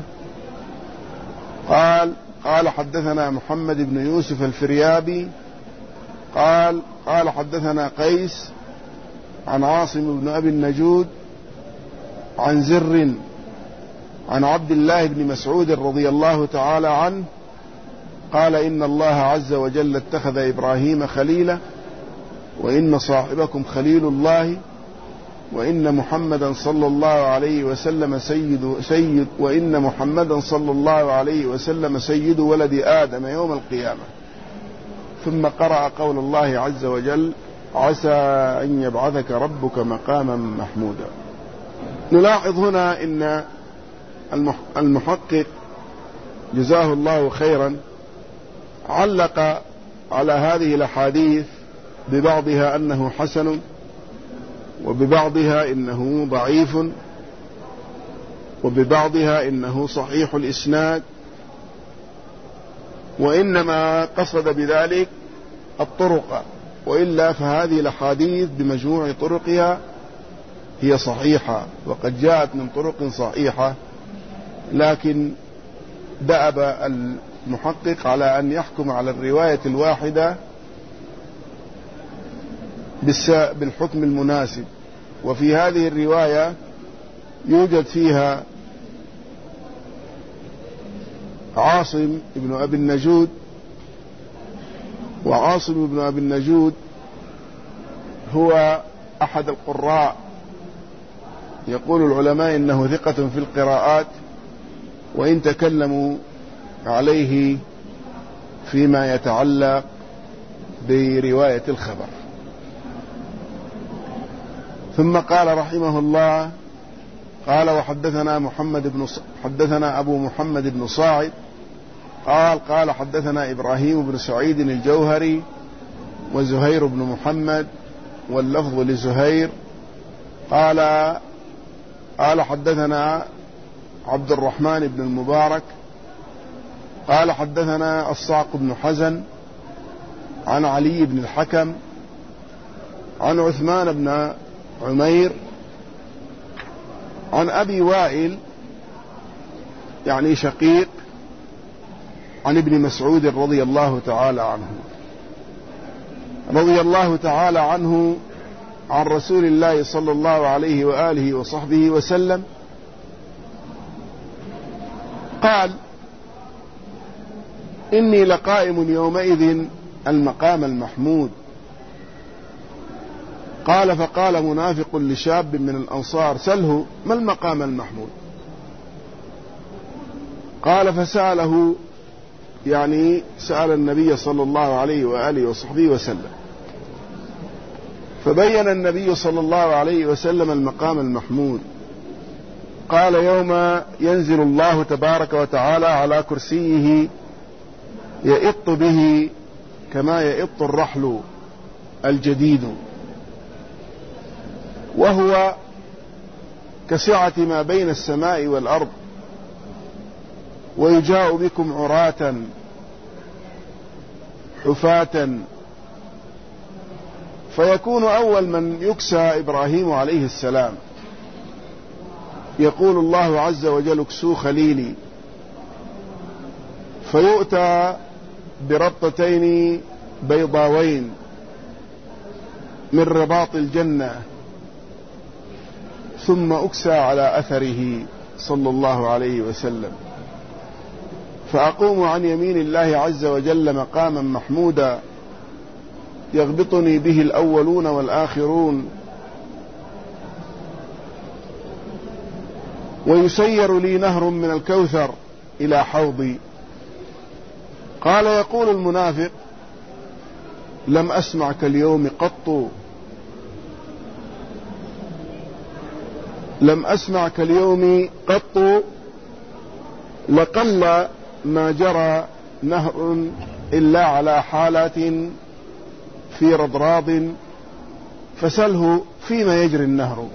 S1: قال قال حدثنا محمد بن يوسف الفريابي قال قال حدثنا قيس عن عاصم بن أبي النجود عن زر عن عبد الله بن مسعود رضي الله تعالى عنه قال إن الله عز وجل اتخذ إبراهيم خليلا وإن صاحبكم خليل الله وإن محمدا صلى الله عليه وسلم سيد, سيد وإن محمدا صلى الله عليه وسلم سيد ولد آدم يوم القيامة. ثم قرأ قول الله عز وجل عسى أن يبعثك ربك مقاما محمودا. نلاحظ هنا إن المحقق جزاه الله خيرا علق على هذه الأحاديث ببعضها أنه حسن وببعضها إنه ضعيف وببعضها إنه صحيح الإسناد، وإنما قصد بذلك الطرق، وإلا فهذه الأحاديث بمجموع طرقها هي صحيحة وقد جاءت من طرق صحيحة، لكن دأب المحقق على أن يحكم على الرواية الواحدة بالحكم المناسب. وفي هذه الرواية يوجد فيها عاصم ابن أبي النجود، وعاصم ابن أبي النجود هو أحد القراء، يقول العلماء إنه ثقة في القراءات وإن تكلموا عليه فيما يتعلق برواية الخبر. ثم قال رحمه الله قال وحدثنا محمد بن ص... حدثنا أبو محمد بن صاعد قال قال حدثنا إبراهيم بن سعيد الجوهري وزهير بن محمد واللفظ لزهير قال قال حدثنا عبد الرحمن بن المبارك قال حدثنا الصعق بن حزن عن علي بن الحكم عن عثمان بن عمير عن أبي وائل يعني شقيق عن ابن مسعود رضي الله تعالى عنه رضي الله تعالى عنه عن رسول الله صلى الله عليه وآله وصحبه وسلم قال إني لقائم يومئذ المقام المحمود. قال فقال منافق لشاب من الأنصار سله ما المقام المحمود؟ قال فسأله يعني سأل النبي صلى الله عليه وآله وصحبه وسلم، فبين النبي صلى الله عليه وسلم المقام المحمود. قال يوم ينزل الله تبارك وتعالى على كرسيه يئط به كما يئط الرحل الجديد، وهو كسعة ما بين السماء والأرض، ويجاء بكم عراة حفاة، فيكون أول من يكسى إبراهيم عليه السلام، يقول الله عز وجل اكسوا خليلي، فيؤتى بربطتين بيضاوين من رباط الجنة، ثم أكسى على أثره صلى الله عليه وسلم، فأقوم عن يمين الله عز وجل مقاما محمودا يغبطني به الأولون والآخرون، ويسير لي نهر من الكوثر إلى حوضي. قال يقول المنافق لم أسمع كاليوم قط لم أسمع كاليوم قط لقل ما جرى نهر إلا على حالة في رضراض، فسله فيما يجري النهر.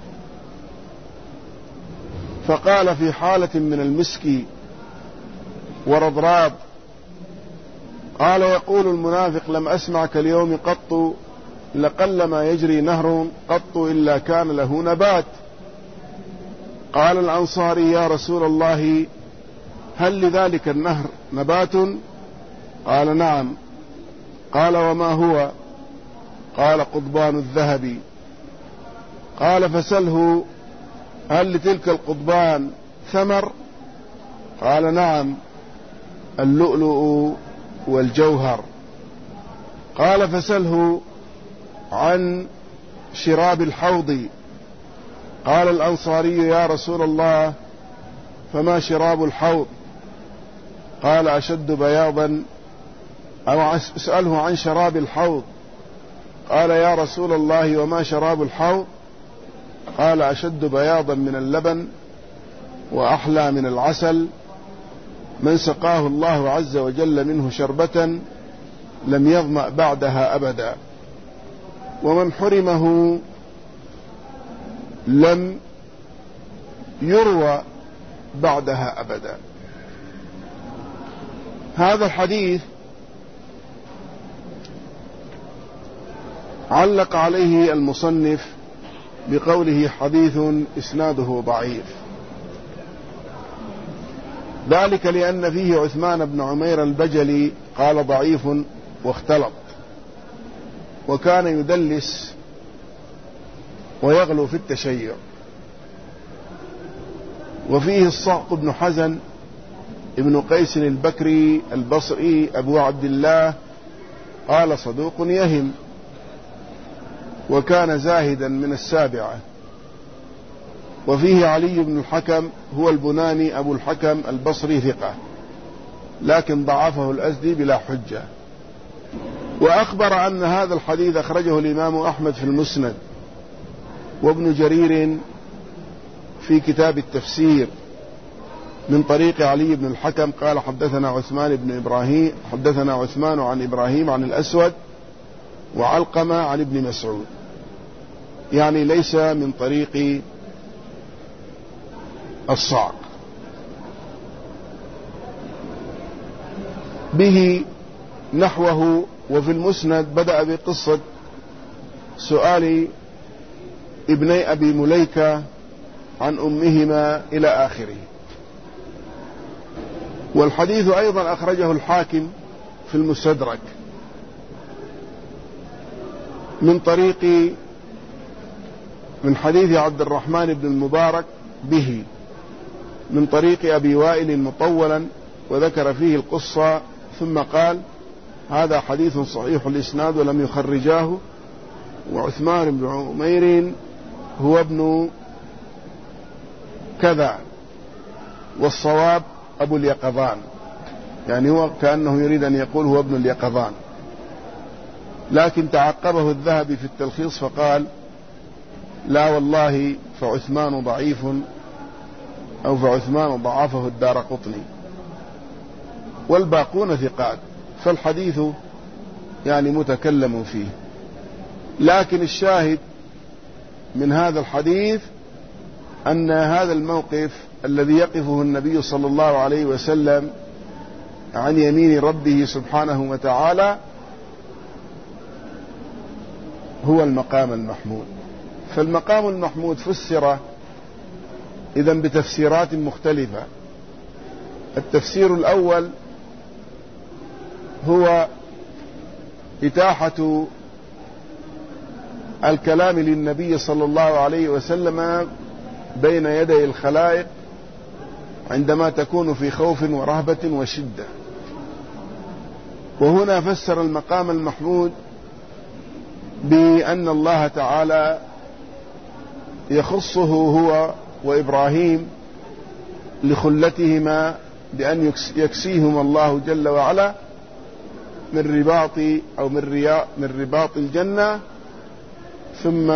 S1: فقال في حالة من المسك ورضراض. قال يقول المنافق لم أسمع كاليوم قط لقل ما يجري نهر قط إلا كان له نبات. قال الأنصاري يا رسول الله هل لذلك النهر نبات؟ قال نعم. قال وما هو؟ قال قضبان الذهب. قال فسله هل لتلك القضبان ثمر؟ قال نعم اللؤلؤ والجوهر. قال فسله عن شراب الحوض. قال الأنصاري يا رسول الله فما شراب الحوض؟ قال أشد بياضا، أو اسأله عن شراب الحوض. قال يا رسول الله وما شراب الحوض؟ قال أشد بياضا من اللبن وأحلى من العسل، من سقاه الله عز وجل منه شربة لم يظمأ بعدها أبدا، ومن حرمه لم يروى بعدها أبدا. هذا الحديث علق عليه المصنف بقوله حديث إسناده ضعيف، ذلك لأن فيه عثمان بن عمير البجلي قال ضعيف واختلط، وكان يدلس ويغلو في التشيع. وفيه الصعق بن حزن ابن قيس البكري البصري أبو عبد الله قال صدوق يهم، وكان زاهدا من السابعة. وفيه علي بن الحكم هو البناني أبو الحكم البصري ثقة، لكن ضعفه الأزدي بلا حجة. وأخبر أن هذا الحديث أخرجه الإمام أحمد في المسند، وابن جرير في كتاب التفسير من طريق علي بن الحكم قال حدثنا عثمان بن إبراهيم حدثنا عثمان عن إبراهيم عن الأسود وعلقمة عن ابن مسعود، يعني ليس من طريق الصعق. به نحوه. وفي المسند بدأ بقصة سؤال ابني أبي مليكة عن أمهما إلى آخره. والحديث أيضا أخرجه الحاكم في المستدرك من طريق من حديث عبد الرحمن بن المبارك به من طريق أبي وائل مطولا، وذكر فيه القصة ثم قال هذا حديث صحيح الإسناد ولم يخرجاه، وعثمان بن عمير هو ابن كذا، والصواب أبو اليقظان، يعني هو كأنه يريد أن يقول هو ابن اليقظان، لكن تعقبه الذهبي في التلخيص فقال لا والله فعثمان ضعيف، أو فعثمان ضعفه الدارقطني، والباقون ثقات، فالحديث يعني متكلم فيه. لكن الشاهد من هذا الحديث أن هذا الموقف الذي يقفه النبي صلى الله عليه وسلم عن يمين ربه سبحانه وتعالى هو المقام المحمود. فالمقام المحمود فسر إذن بتفسيرات مختلفة. التفسير الأول هو إتاحة الكلام للنبي صلى الله عليه وسلم بين يدي الخلائق عندما تكون في خوف ورهبة وشدة. وهنا فسر المقام المحمود بأن الله تعالى يخصه هو وإبراهيم لخلتهما بأن يكسيهما الله جل وعلا من رباط أو من رياء من رباط الجنة، ثم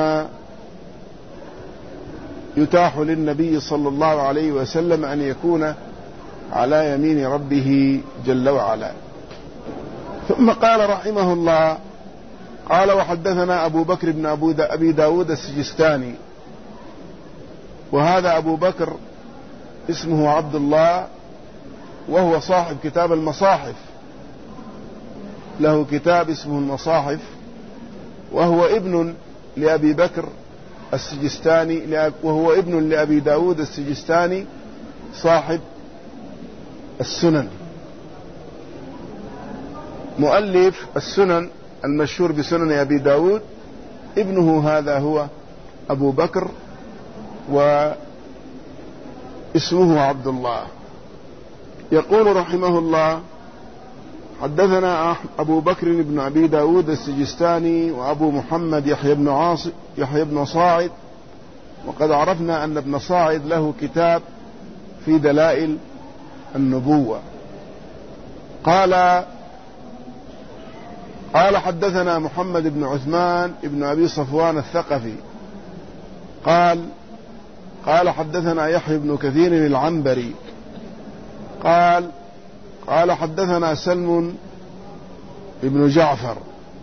S1: يتاح للنبي صلى الله عليه وسلم أن يكون على يمين ربه جل وعلا. ثم قال رحمه الله قال وحدثنا أبو بكر بن أبي داود السجستاني، وهذا أبو بكر اسمه عبد الله، وهو صاحب كتاب المصاحف، له كتاب اسمه المصاحف، وهو ابن لأبي بكر السجستاني، وهو ابن لأبي داود السجستاني صاحب السنن، مؤلف السنن المشهور بسنن أبي داود. ابنه هذا هو أبو بكر واسمه عبد الله. يقول رحمه الله حدثنا أبو بكر بن أبي داود السجستاني وأبو محمد يحيى بن عاص يحيى بن صاعد. وقد عرفنا أن ابن صاعد له كتاب في دلائل النبوة. قال قال حدثنا محمد بن عثمان بن أبي صفوان الثقفي قال قال حدثنا يحيى بن كثير العنبري قال قال حدثنا سلم بن جعفر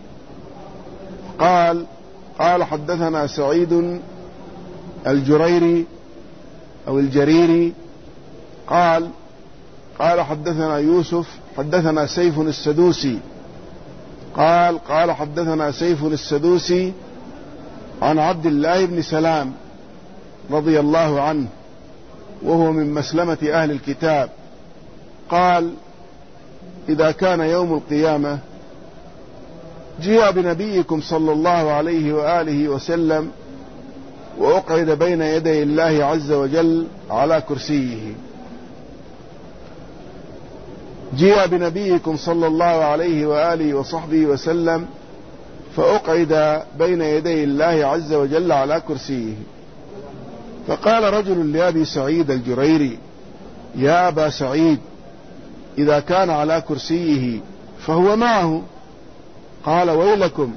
S1: قال قال حدثنا سعيد الجريري أو الجريري قال قال حدثنا يوسف حدثنا سيف السدوسي قال قال حدثنا سيف السدوسي عن عبد الله بن سلام رضي الله عنه وهو من مسلمة أهل الكتاب قال إذا كان يوم القيامة جيء بنبيكم صلى الله عليه وآله وسلم وأقعد بين يدي الله عز وجل على كرسيه. جيء بنبيكم صلى الله عليه وآله وصحبه وسلم فأقعد بين يدي الله عز وجل على كرسيه. فقال رجل لأبي سعيد الجريري يا أبا سعيد إذا كان على كرسيه فهو معه. قال ويلكم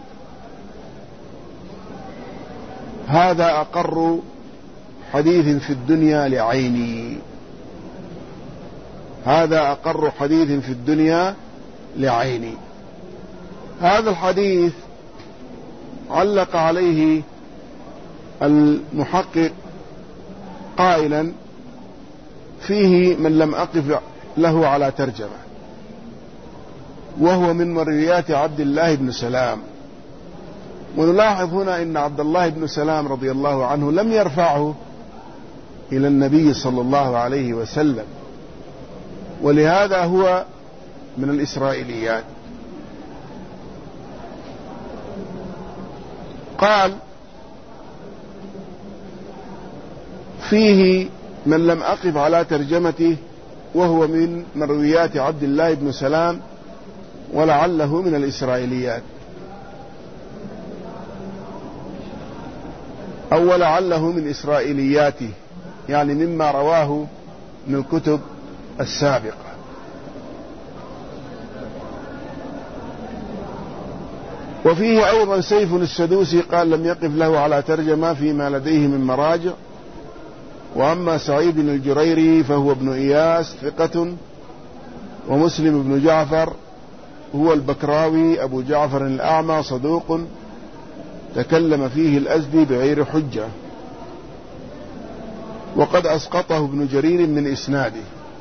S1: هذا أقر حديث في الدنيا لعيني هذا أقر حديث في الدنيا لعيني. هذا الحديث علق عليه المحقق قائلا فيه من لم أقف له على ترجمة، وهو من مرويات عبد الله بن سلام. ونلاحظ هنا ان عبد الله بن سلام رضي الله عنه لم يرفعه الى النبي صلى الله عليه وسلم، ولهذا هو من الإسرائيليات. قال فيه من لم أقف على ترجمته وهو من مرويات عبد الله بن سلام ولعله من الإسرائيليات أو ولعله من إسرائيلياته، يعني مما رواه من الكتب السابقة. وفيه أيضا سيف السدوسي قال لم يقف له على ترجمة فيما لديه من مراجع. وأما سعيد الجريري فهو ابن إياس ثقة، ومسلم بن جعفر هو البكراوي أبو جعفر الأعمى صدوق تكلم فيه الأزدي بغير حجة، وقد أسقطه ابن جرير من إسناده.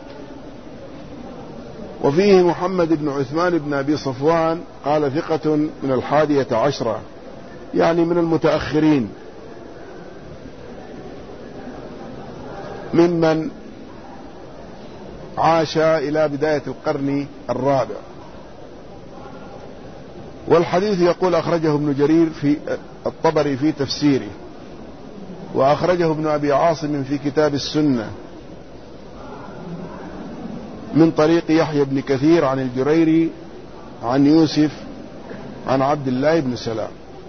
S1: وفيه محمد بن عثمان بن أبي صفوان قال ثقة من الحادية عشرة، يعني من المتأخرين ممن عاش إلى بداية القرن الرابع. والحديث يقول أخرجه ابن جرير في الطبري في تفسيره، وأخرجه ابن أبي عاصم في كتاب السنة من طريق يحيى بن كثير عن الجريري عن يوسف عن عبد الله بن سلام.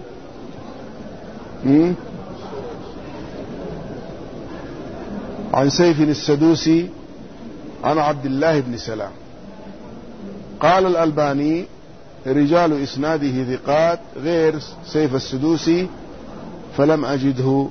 S1: عن سيف السدوسي عن عبد الله بن سلام. قال الألباني رجال إسناده ثقات غير سيف السدوسي فلم أجده.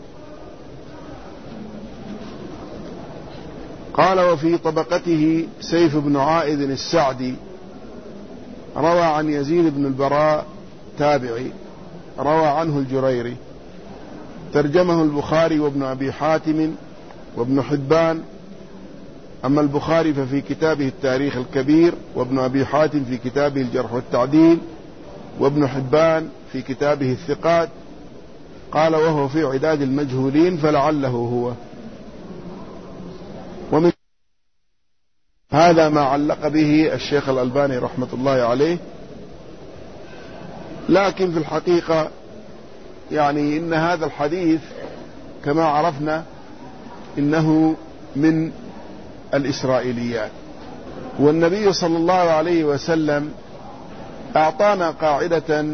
S1: قال وفي طبقته سيف بن عائذ السعدي روى عن يزيد بن البراء تابعي روى عنه الجريري، ترجمه البخاري وابن أبي حاتم وابن حبان. أما البخاري ففي كتابه التاريخ الكبير، وابن أبي حاتم في كتابه الجرح والتعديل، وابن حبان في كتابه الثقات. قال وهو في عداد المجهولين فلعله هو. ومن هذا ما علق به الشيخ الألباني رحمة الله عليه. لكن في الحقيقة يعني إن هذا الحديث كما عرفنا إنه من الإسرائيليات، والنبي صلى الله عليه وسلم أعطانا قاعدة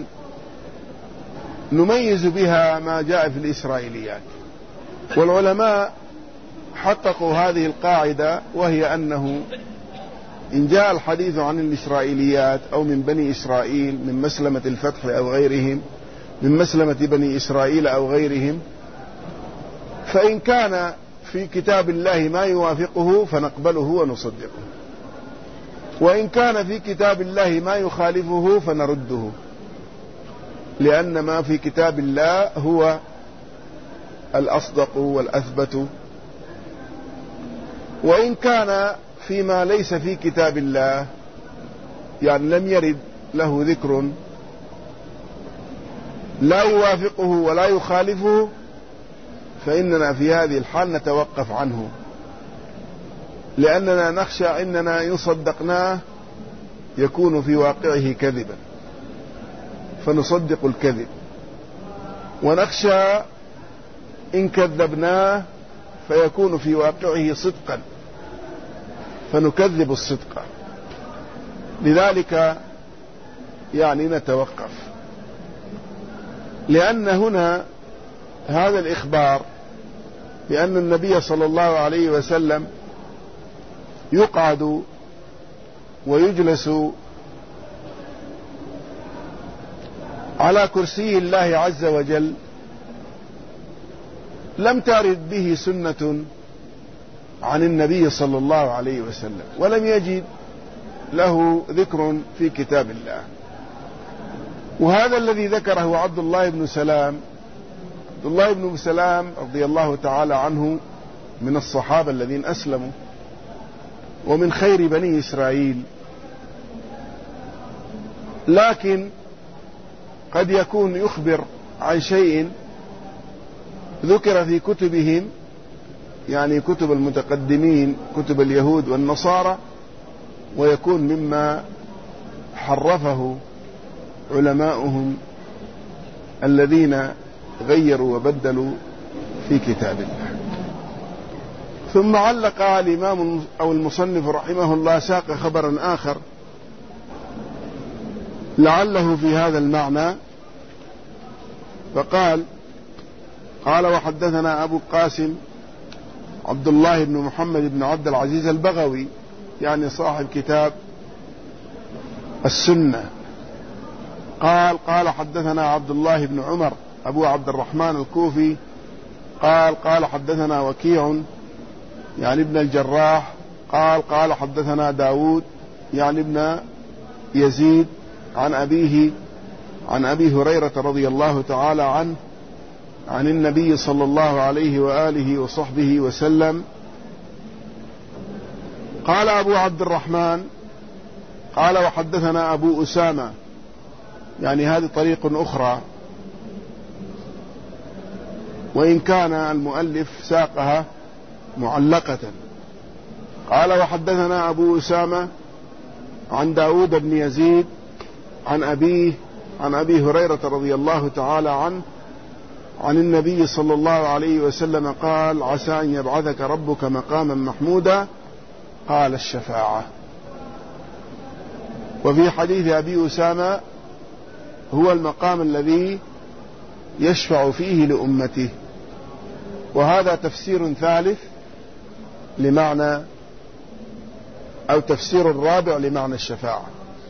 S1: نميز بها ما جاء في الإسرائيليات، والعلماء حققوا هذه القاعدة، وهي أنه إن جاء الحديث عن الإسرائيليات أو من بني إسرائيل من مسلمة الفتح أو غيرهم، من مسلمة بني إسرائيل أو غيرهم، فإن كان في كتاب الله ما يوافقه فنقبله ونصدقه، وإن كان في كتاب الله ما يخالفه فنرده، لأن ما في كتاب الله هو الأصدق والأثبت. وإن كان فيما ليس في كتاب الله، يعني لم يرد له ذكر لا يوافقه ولا يخالفه، فإننا في هذه الحال نتوقف عنه، لأننا نخشى أننا إن صدقناه يكون في واقعه كذبا فنصدق الكذب، ونخشى إن كذبناه فيكون في واقعه صدقا فنكذب الصدق. لذلك يعني نتوقف، لأن هنا هذا الإخبار بأن النبي صلى الله عليه وسلم يقعد ويجلس على كرسي الله عز وجل لم ترد به سنة عن النبي صلى الله عليه وسلم، ولم يجد له ذكر في كتاب الله. وهذا الذي ذكره عبد الله بن سلام عبد الله بن سلام رضي الله تعالى عنه من الصحابة الذين أسلموا ومن خير بني إسرائيل، لكن قد يكون يخبر عن شيء ذكر في كتبهم، يعني كتب المتقدمين كتب اليهود والنصارى، ويكون مما حرفه علماؤهم الذين غيروا وبدلوا في كتاب الله. ثم علق الإمام أو المصنف رحمه الله ساق خبرا آخر لعله في هذا المعنى، فقال: قال وحدثنا أبو القاسم عبد الله بن محمد بن عبد العزيز البغوي، يعني صاحب كتاب السنة، قال قال حدثنا عبد الله بن عمر أبو عبد الرحمن الكوفي قال قال حدثنا وكيع يعني ابن الجراح قال قال حدثنا داود يعني ابن يزيد عن أبيه عن أبي هريرة رضي الله تعالى عنه عن النبي صلى الله عليه وآله وصحبه وسلم قال أبو عبد الرحمن قال وحدثنا أبو أسامة، يعني هذه طريق أخرى، وإن كان المؤلف ساقها معلقة. قال وحدثنا أبو أسامة عن داود بن يزيد عن أبيه عن أبي هريرة رضي الله تعالى عنه عن النبي صلى الله عليه وسلم قال: عسى أن يبعثك ربك مقاما محمودا. قال: الشفاعة. وفي حديث أبي أسامة هو المقام الذي يشفع فيه لأمته، وهذا تفسير ثالث لمعنى أو تفسير الرابع لمعنى الشفاعة.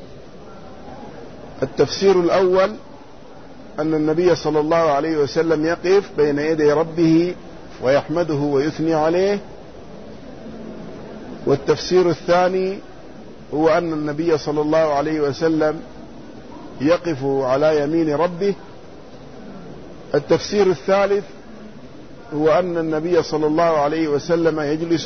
S1: التفسير الأول أن النبي صلى الله عليه وسلم يقف بين يدي ربه ويحمده ويثني عليه، والتفسير الثاني هو أن النبي صلى الله عليه وسلم يقف على يمين ربه. التفسير الثالث هو أن النبي صلى الله عليه وسلم يجلس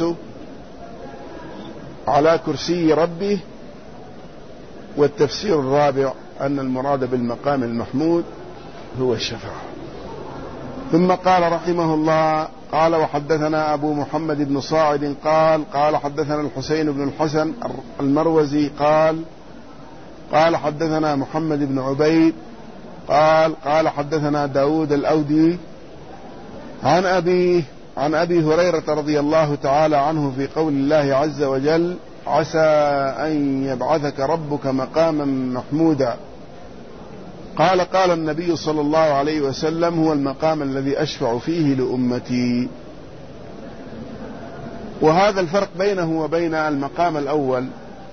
S1: على كرسي ربه. والتفسير الرابع أن المراد بالمقام المحمود هو الشفاعة. ثم قال رحمه الله: قال وحدثنا أبو محمد بن صاعد قال قال حدثنا الحسين بن الحسن المروزي قال قال حدثنا محمد بن عبيد قال قال حدثنا داود الأودي عن أبيه عن أبي هريرة رضي الله تعالى عنه في قول الله عز وجل: عسى أن يبعثك ربك مقاما محمودا. قال قال النبي صلى الله عليه وسلم هو المقام الذي أشفع فيه لأمتي. وهذا الفرق بينه وبين المقام الأول.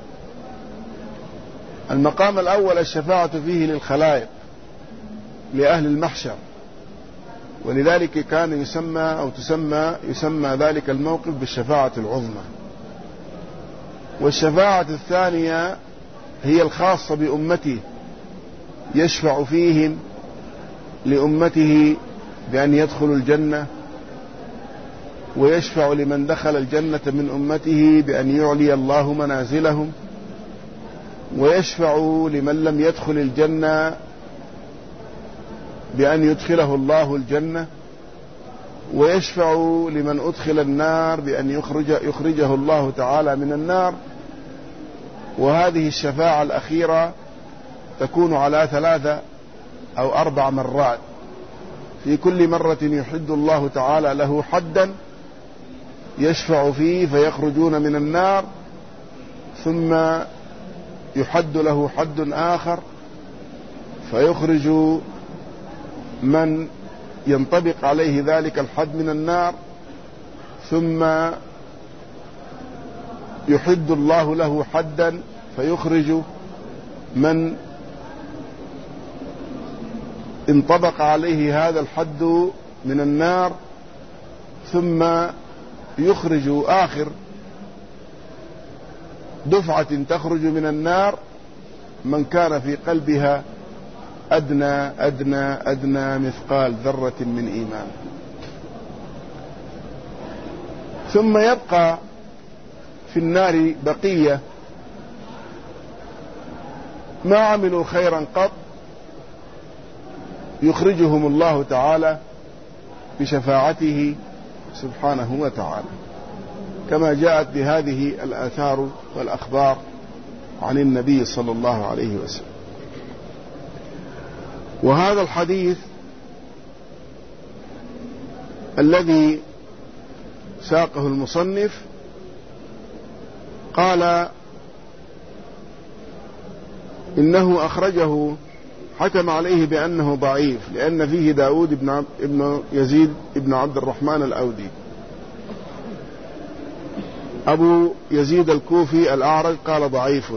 S1: المقام الأول الشفاعة فيه للخلائق لأهل المحشر، ولذلك كان يسمى أو تسمى يسمى ذلك الموقف بالشفاعة العظمى. والشفاعة الثانية هي الخاصة بأمته، يشفع فيهم لأمته بأن يدخلوا الجنة، ويشفع لمن دخل الجنة من أمته بأن يعلي الله منازلهم، ويشفع لمن لم يدخل الجنة بأن يدخله الله الجنة، ويشفع لمن أدخل النار بأن يخرج يخرجه الله تعالى من النار. وهذه الشفاعة الأخيرة تكون على ثلاثة أو أربع مرات، في كل مرة يحد الله تعالى له حدا يشفع فيه فيخرجون من النار، ثم يحد له حد آخر فيخرج من ينطبق عليه ذلك الحد من النار، ثم يحد الله له حدا فيخرج من انطبق عليه هذا الحد من النار، ثم يخرج آخر دفعة تخرج من النار من كان في قلبها أدنى أدنى أدنى مثقال ذرة من إيمان. ثم يبقى في النار بقية ما عملوا خيرا قط يخرجهم الله تعالى بشفاعته سبحانه وتعالى، كما جاءت بهذه الآثار والأخبار عن النبي صلى الله عليه وسلم. وهذا الحديث الذي ساقه المصنف قال إنه أخرجه، حكم عليه بأنه ضعيف لأن فيه داود بن, ابن يزيد ابن عبد الرحمن الأودي. أبو يزيد الكوفي الأعرج قال ضعيف.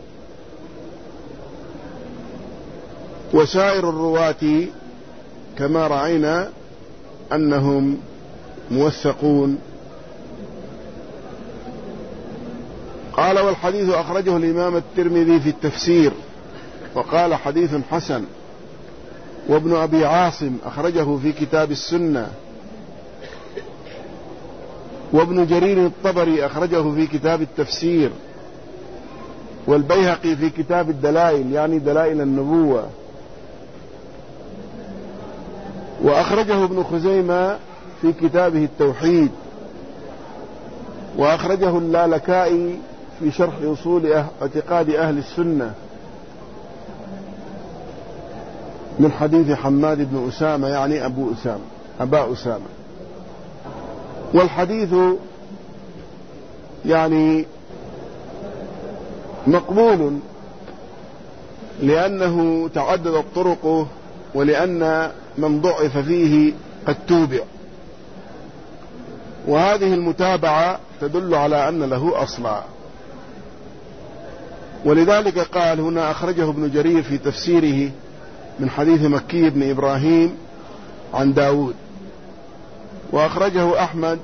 S1: وسائر الرواة كما رأينا أنهم موثقون. قال والحديث أخرجه الإمام الترمذي في التفسير وقال حديث حسن، وابن أبي عاصم أخرجه في كتاب السنة، وابن جرير الطبري أخرجه في كتاب التفسير، والبيهقي في كتاب الدلائل يعني دلائل النبوة، وأخرجه ابن خزيمة في كتابه التوحيد، وأخرجه اللالكائي في شرح أصول اعتقاد أهل السنة من حديث حماد بن أسامة يعني أبو أسامة أبا أسامة. والحديث يعني مقبول لأنه تعددت طرقه، ولأن من ضعف فيه قد توبع، وهذه المتابعة تدل على أن له أصلا. ولذلك قال هنا أخرجه ابن جرير في تفسيره من حديث مكي بن إبراهيم عن داود، وأخرجه أحمد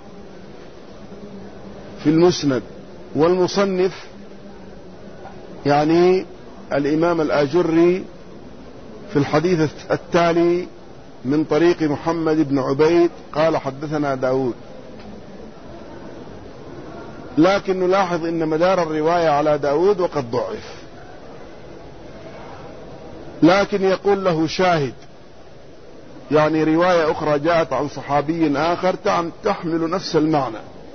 S1: في المسند، والمصنف يعني الإمام الآجري في الحديث التالي من طريق محمد بن عبيد قال حدثنا داود. لكن نلاحظ أن مدار الرواية على داود وقد ضعف، لكن يقول له شاهد، يعني رواية أخرى جاءت عن صحابي آخر تحمل نفس المعنى،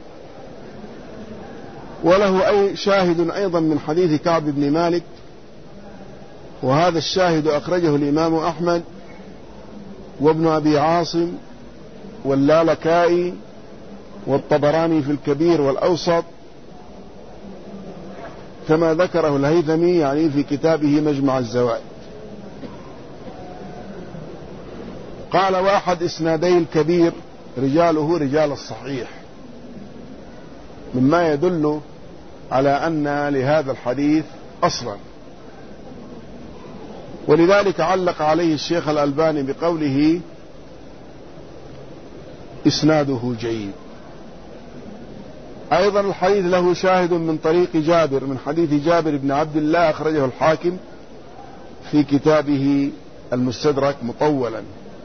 S1: وله أي شاهد أيضا من حديث كعب بن مالك، وهذا الشاهد أخرجه الإمام أحمد وابن أبي عاصم واللالكائي والطبراني في الكبير والأوسط كما ذكره الهيثمي يعني في كتابه مجمع الزوائد. قال: واحد إسنادي الكبير رجاله رجال الصحيح، مما يدل على أن لهذا الحديث أصلا، ولذلك علق عليه الشيخ الألباني بقوله: إسناده جيد. أيضا الحديث له شاهد من طريق جابر، من حديث جابر بن عبد الله، أخرجه الحاكم في كتابه المستدرك مطولا،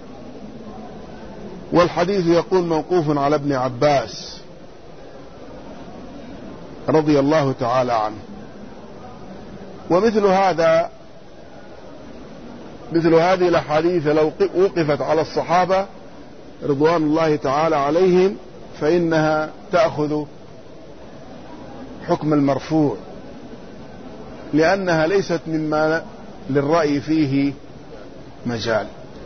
S1: والحديث يقول موقوف على ابن عباس رضي الله تعالى عنه. ومثل هذا مثل هذه الأحاديث لو وقفت على الصحابة رضوان الله تعالى عليهم فإنها تأخذ حكم المرفوع، لأنها ليست مما للرأي فيه مجال.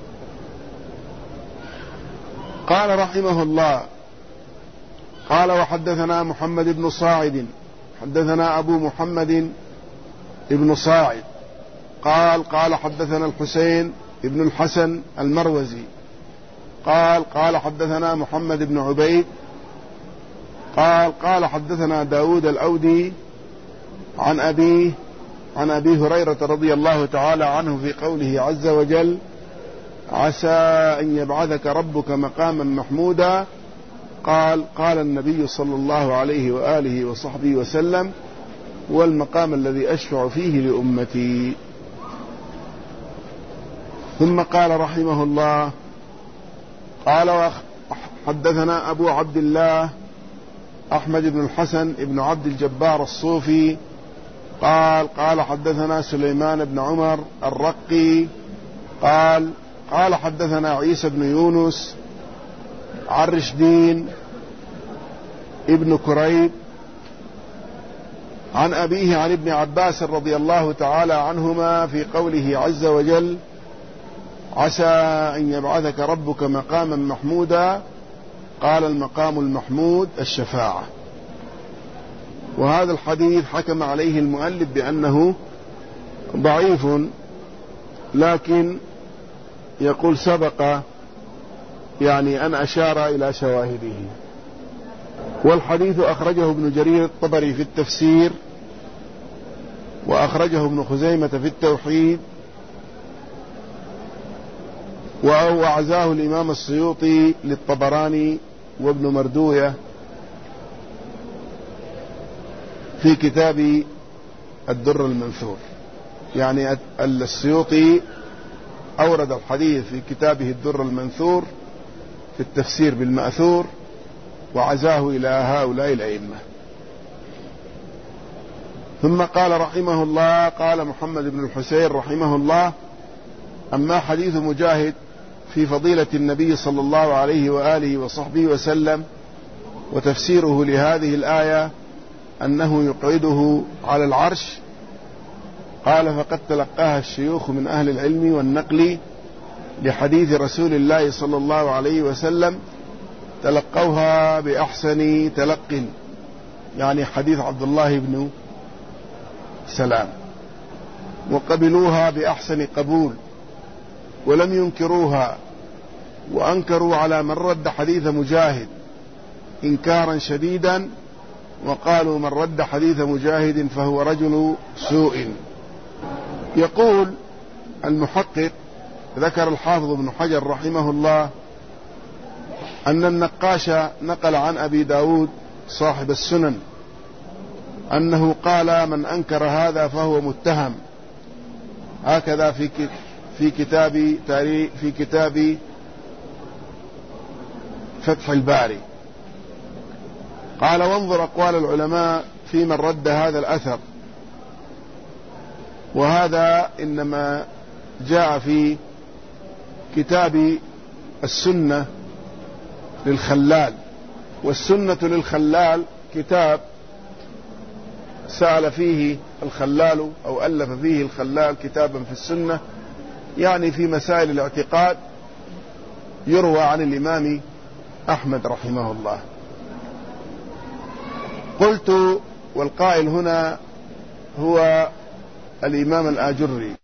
S1: قال رحمه الله: قال: وحدثنا محمد بن صاعد، حدثنا أبو محمد ابن صاعد قال: قال حدثنا الحسين ابن الحسن المروزي قال: قال حدثنا محمد بن عبيد قال: قال حدثنا داود الأودي عن أبيه عن أبي هريرة رضي الله تعالى عنه في قوله عز وجل: عسى أن يبعثك ربك مقاما محمودا. قال: قال النبي صلى الله عليه وآله وصحبه وسلم: والمقام الذي أشفع فيه لأمتي. ثم قال رحمه الله: قال: حدثنا أبو عبد الله أحمد بن الحسن بن عبد الجبار الصوفي قال: قال حدثنا سليمان بن عمر الرقي قال: قال حدثنا عيسى بن يونس عن رشدين ابن كريب عن أبيه عن ابن عباس رضي الله تعالى عنهما في قوله عز وجل: عسى أن يبعثك ربك مقاما محمودا. قال: المقام المحمود الشفاعة. وهذا الحديث حكم عليه المؤلف بأنه ضعيف، لكن يقول سبق يعني أن أشار إلى شواهده. والحديث أخرجه ابن جرير الطبري في التفسير، وأخرجه ابن خزيمة في التوحيد، وأعزاه الإمام السيوطي للطبراني وابن مردوية في كتاب الدر المنثور. يعني السيوطي أورد الحديث في كتابه الدر المنثور في التفسير بالمأثور، وعزاه إلى هؤلاء الأئمة. ثم قال رحمه الله: قال محمد بن الحسين رحمه الله: أما حديث مجاهد في فضيلة النبي صلى الله عليه وآله وصحبه وسلم وتفسيره لهذه الآية أنه يقعده على العرش، قال: فقد تلقاها الشيوخ من أهل العلم والنقل لحديث رسول الله صلى الله عليه وسلم، تلقوها بأحسن تلق، يعني حديث عبد الله بن سلام، وقبلوها بأحسن قبول، ولم ينكروها، وأنكروا على من رد حديث مجاهد إنكارا شديدا، وقالوا: من رد حديث مجاهد فهو رجل سوء. يقول المحقق، ذكر الحافظ ابن حجر رحمه الله أن النقاش نقل عن أبي داود صاحب السنن أنه قال: من أنكر هذا فهو متهم. هكذا في في كتاب تاريخ في كتاب فتح الباري. قال: وانظر أقوال العلماء في من رد هذا الأثر، وهذا إنما جاء في كتاب السنة للخلال. والسنة للخلال كتاب سأل فيه الخلال أو ألف فيه الخلال كتابا في السنة، يعني في مسائل الاعتقاد، يروى عن الإمام أحمد رحمه الله. قلت: والقائل هنا هو الإمام الآجري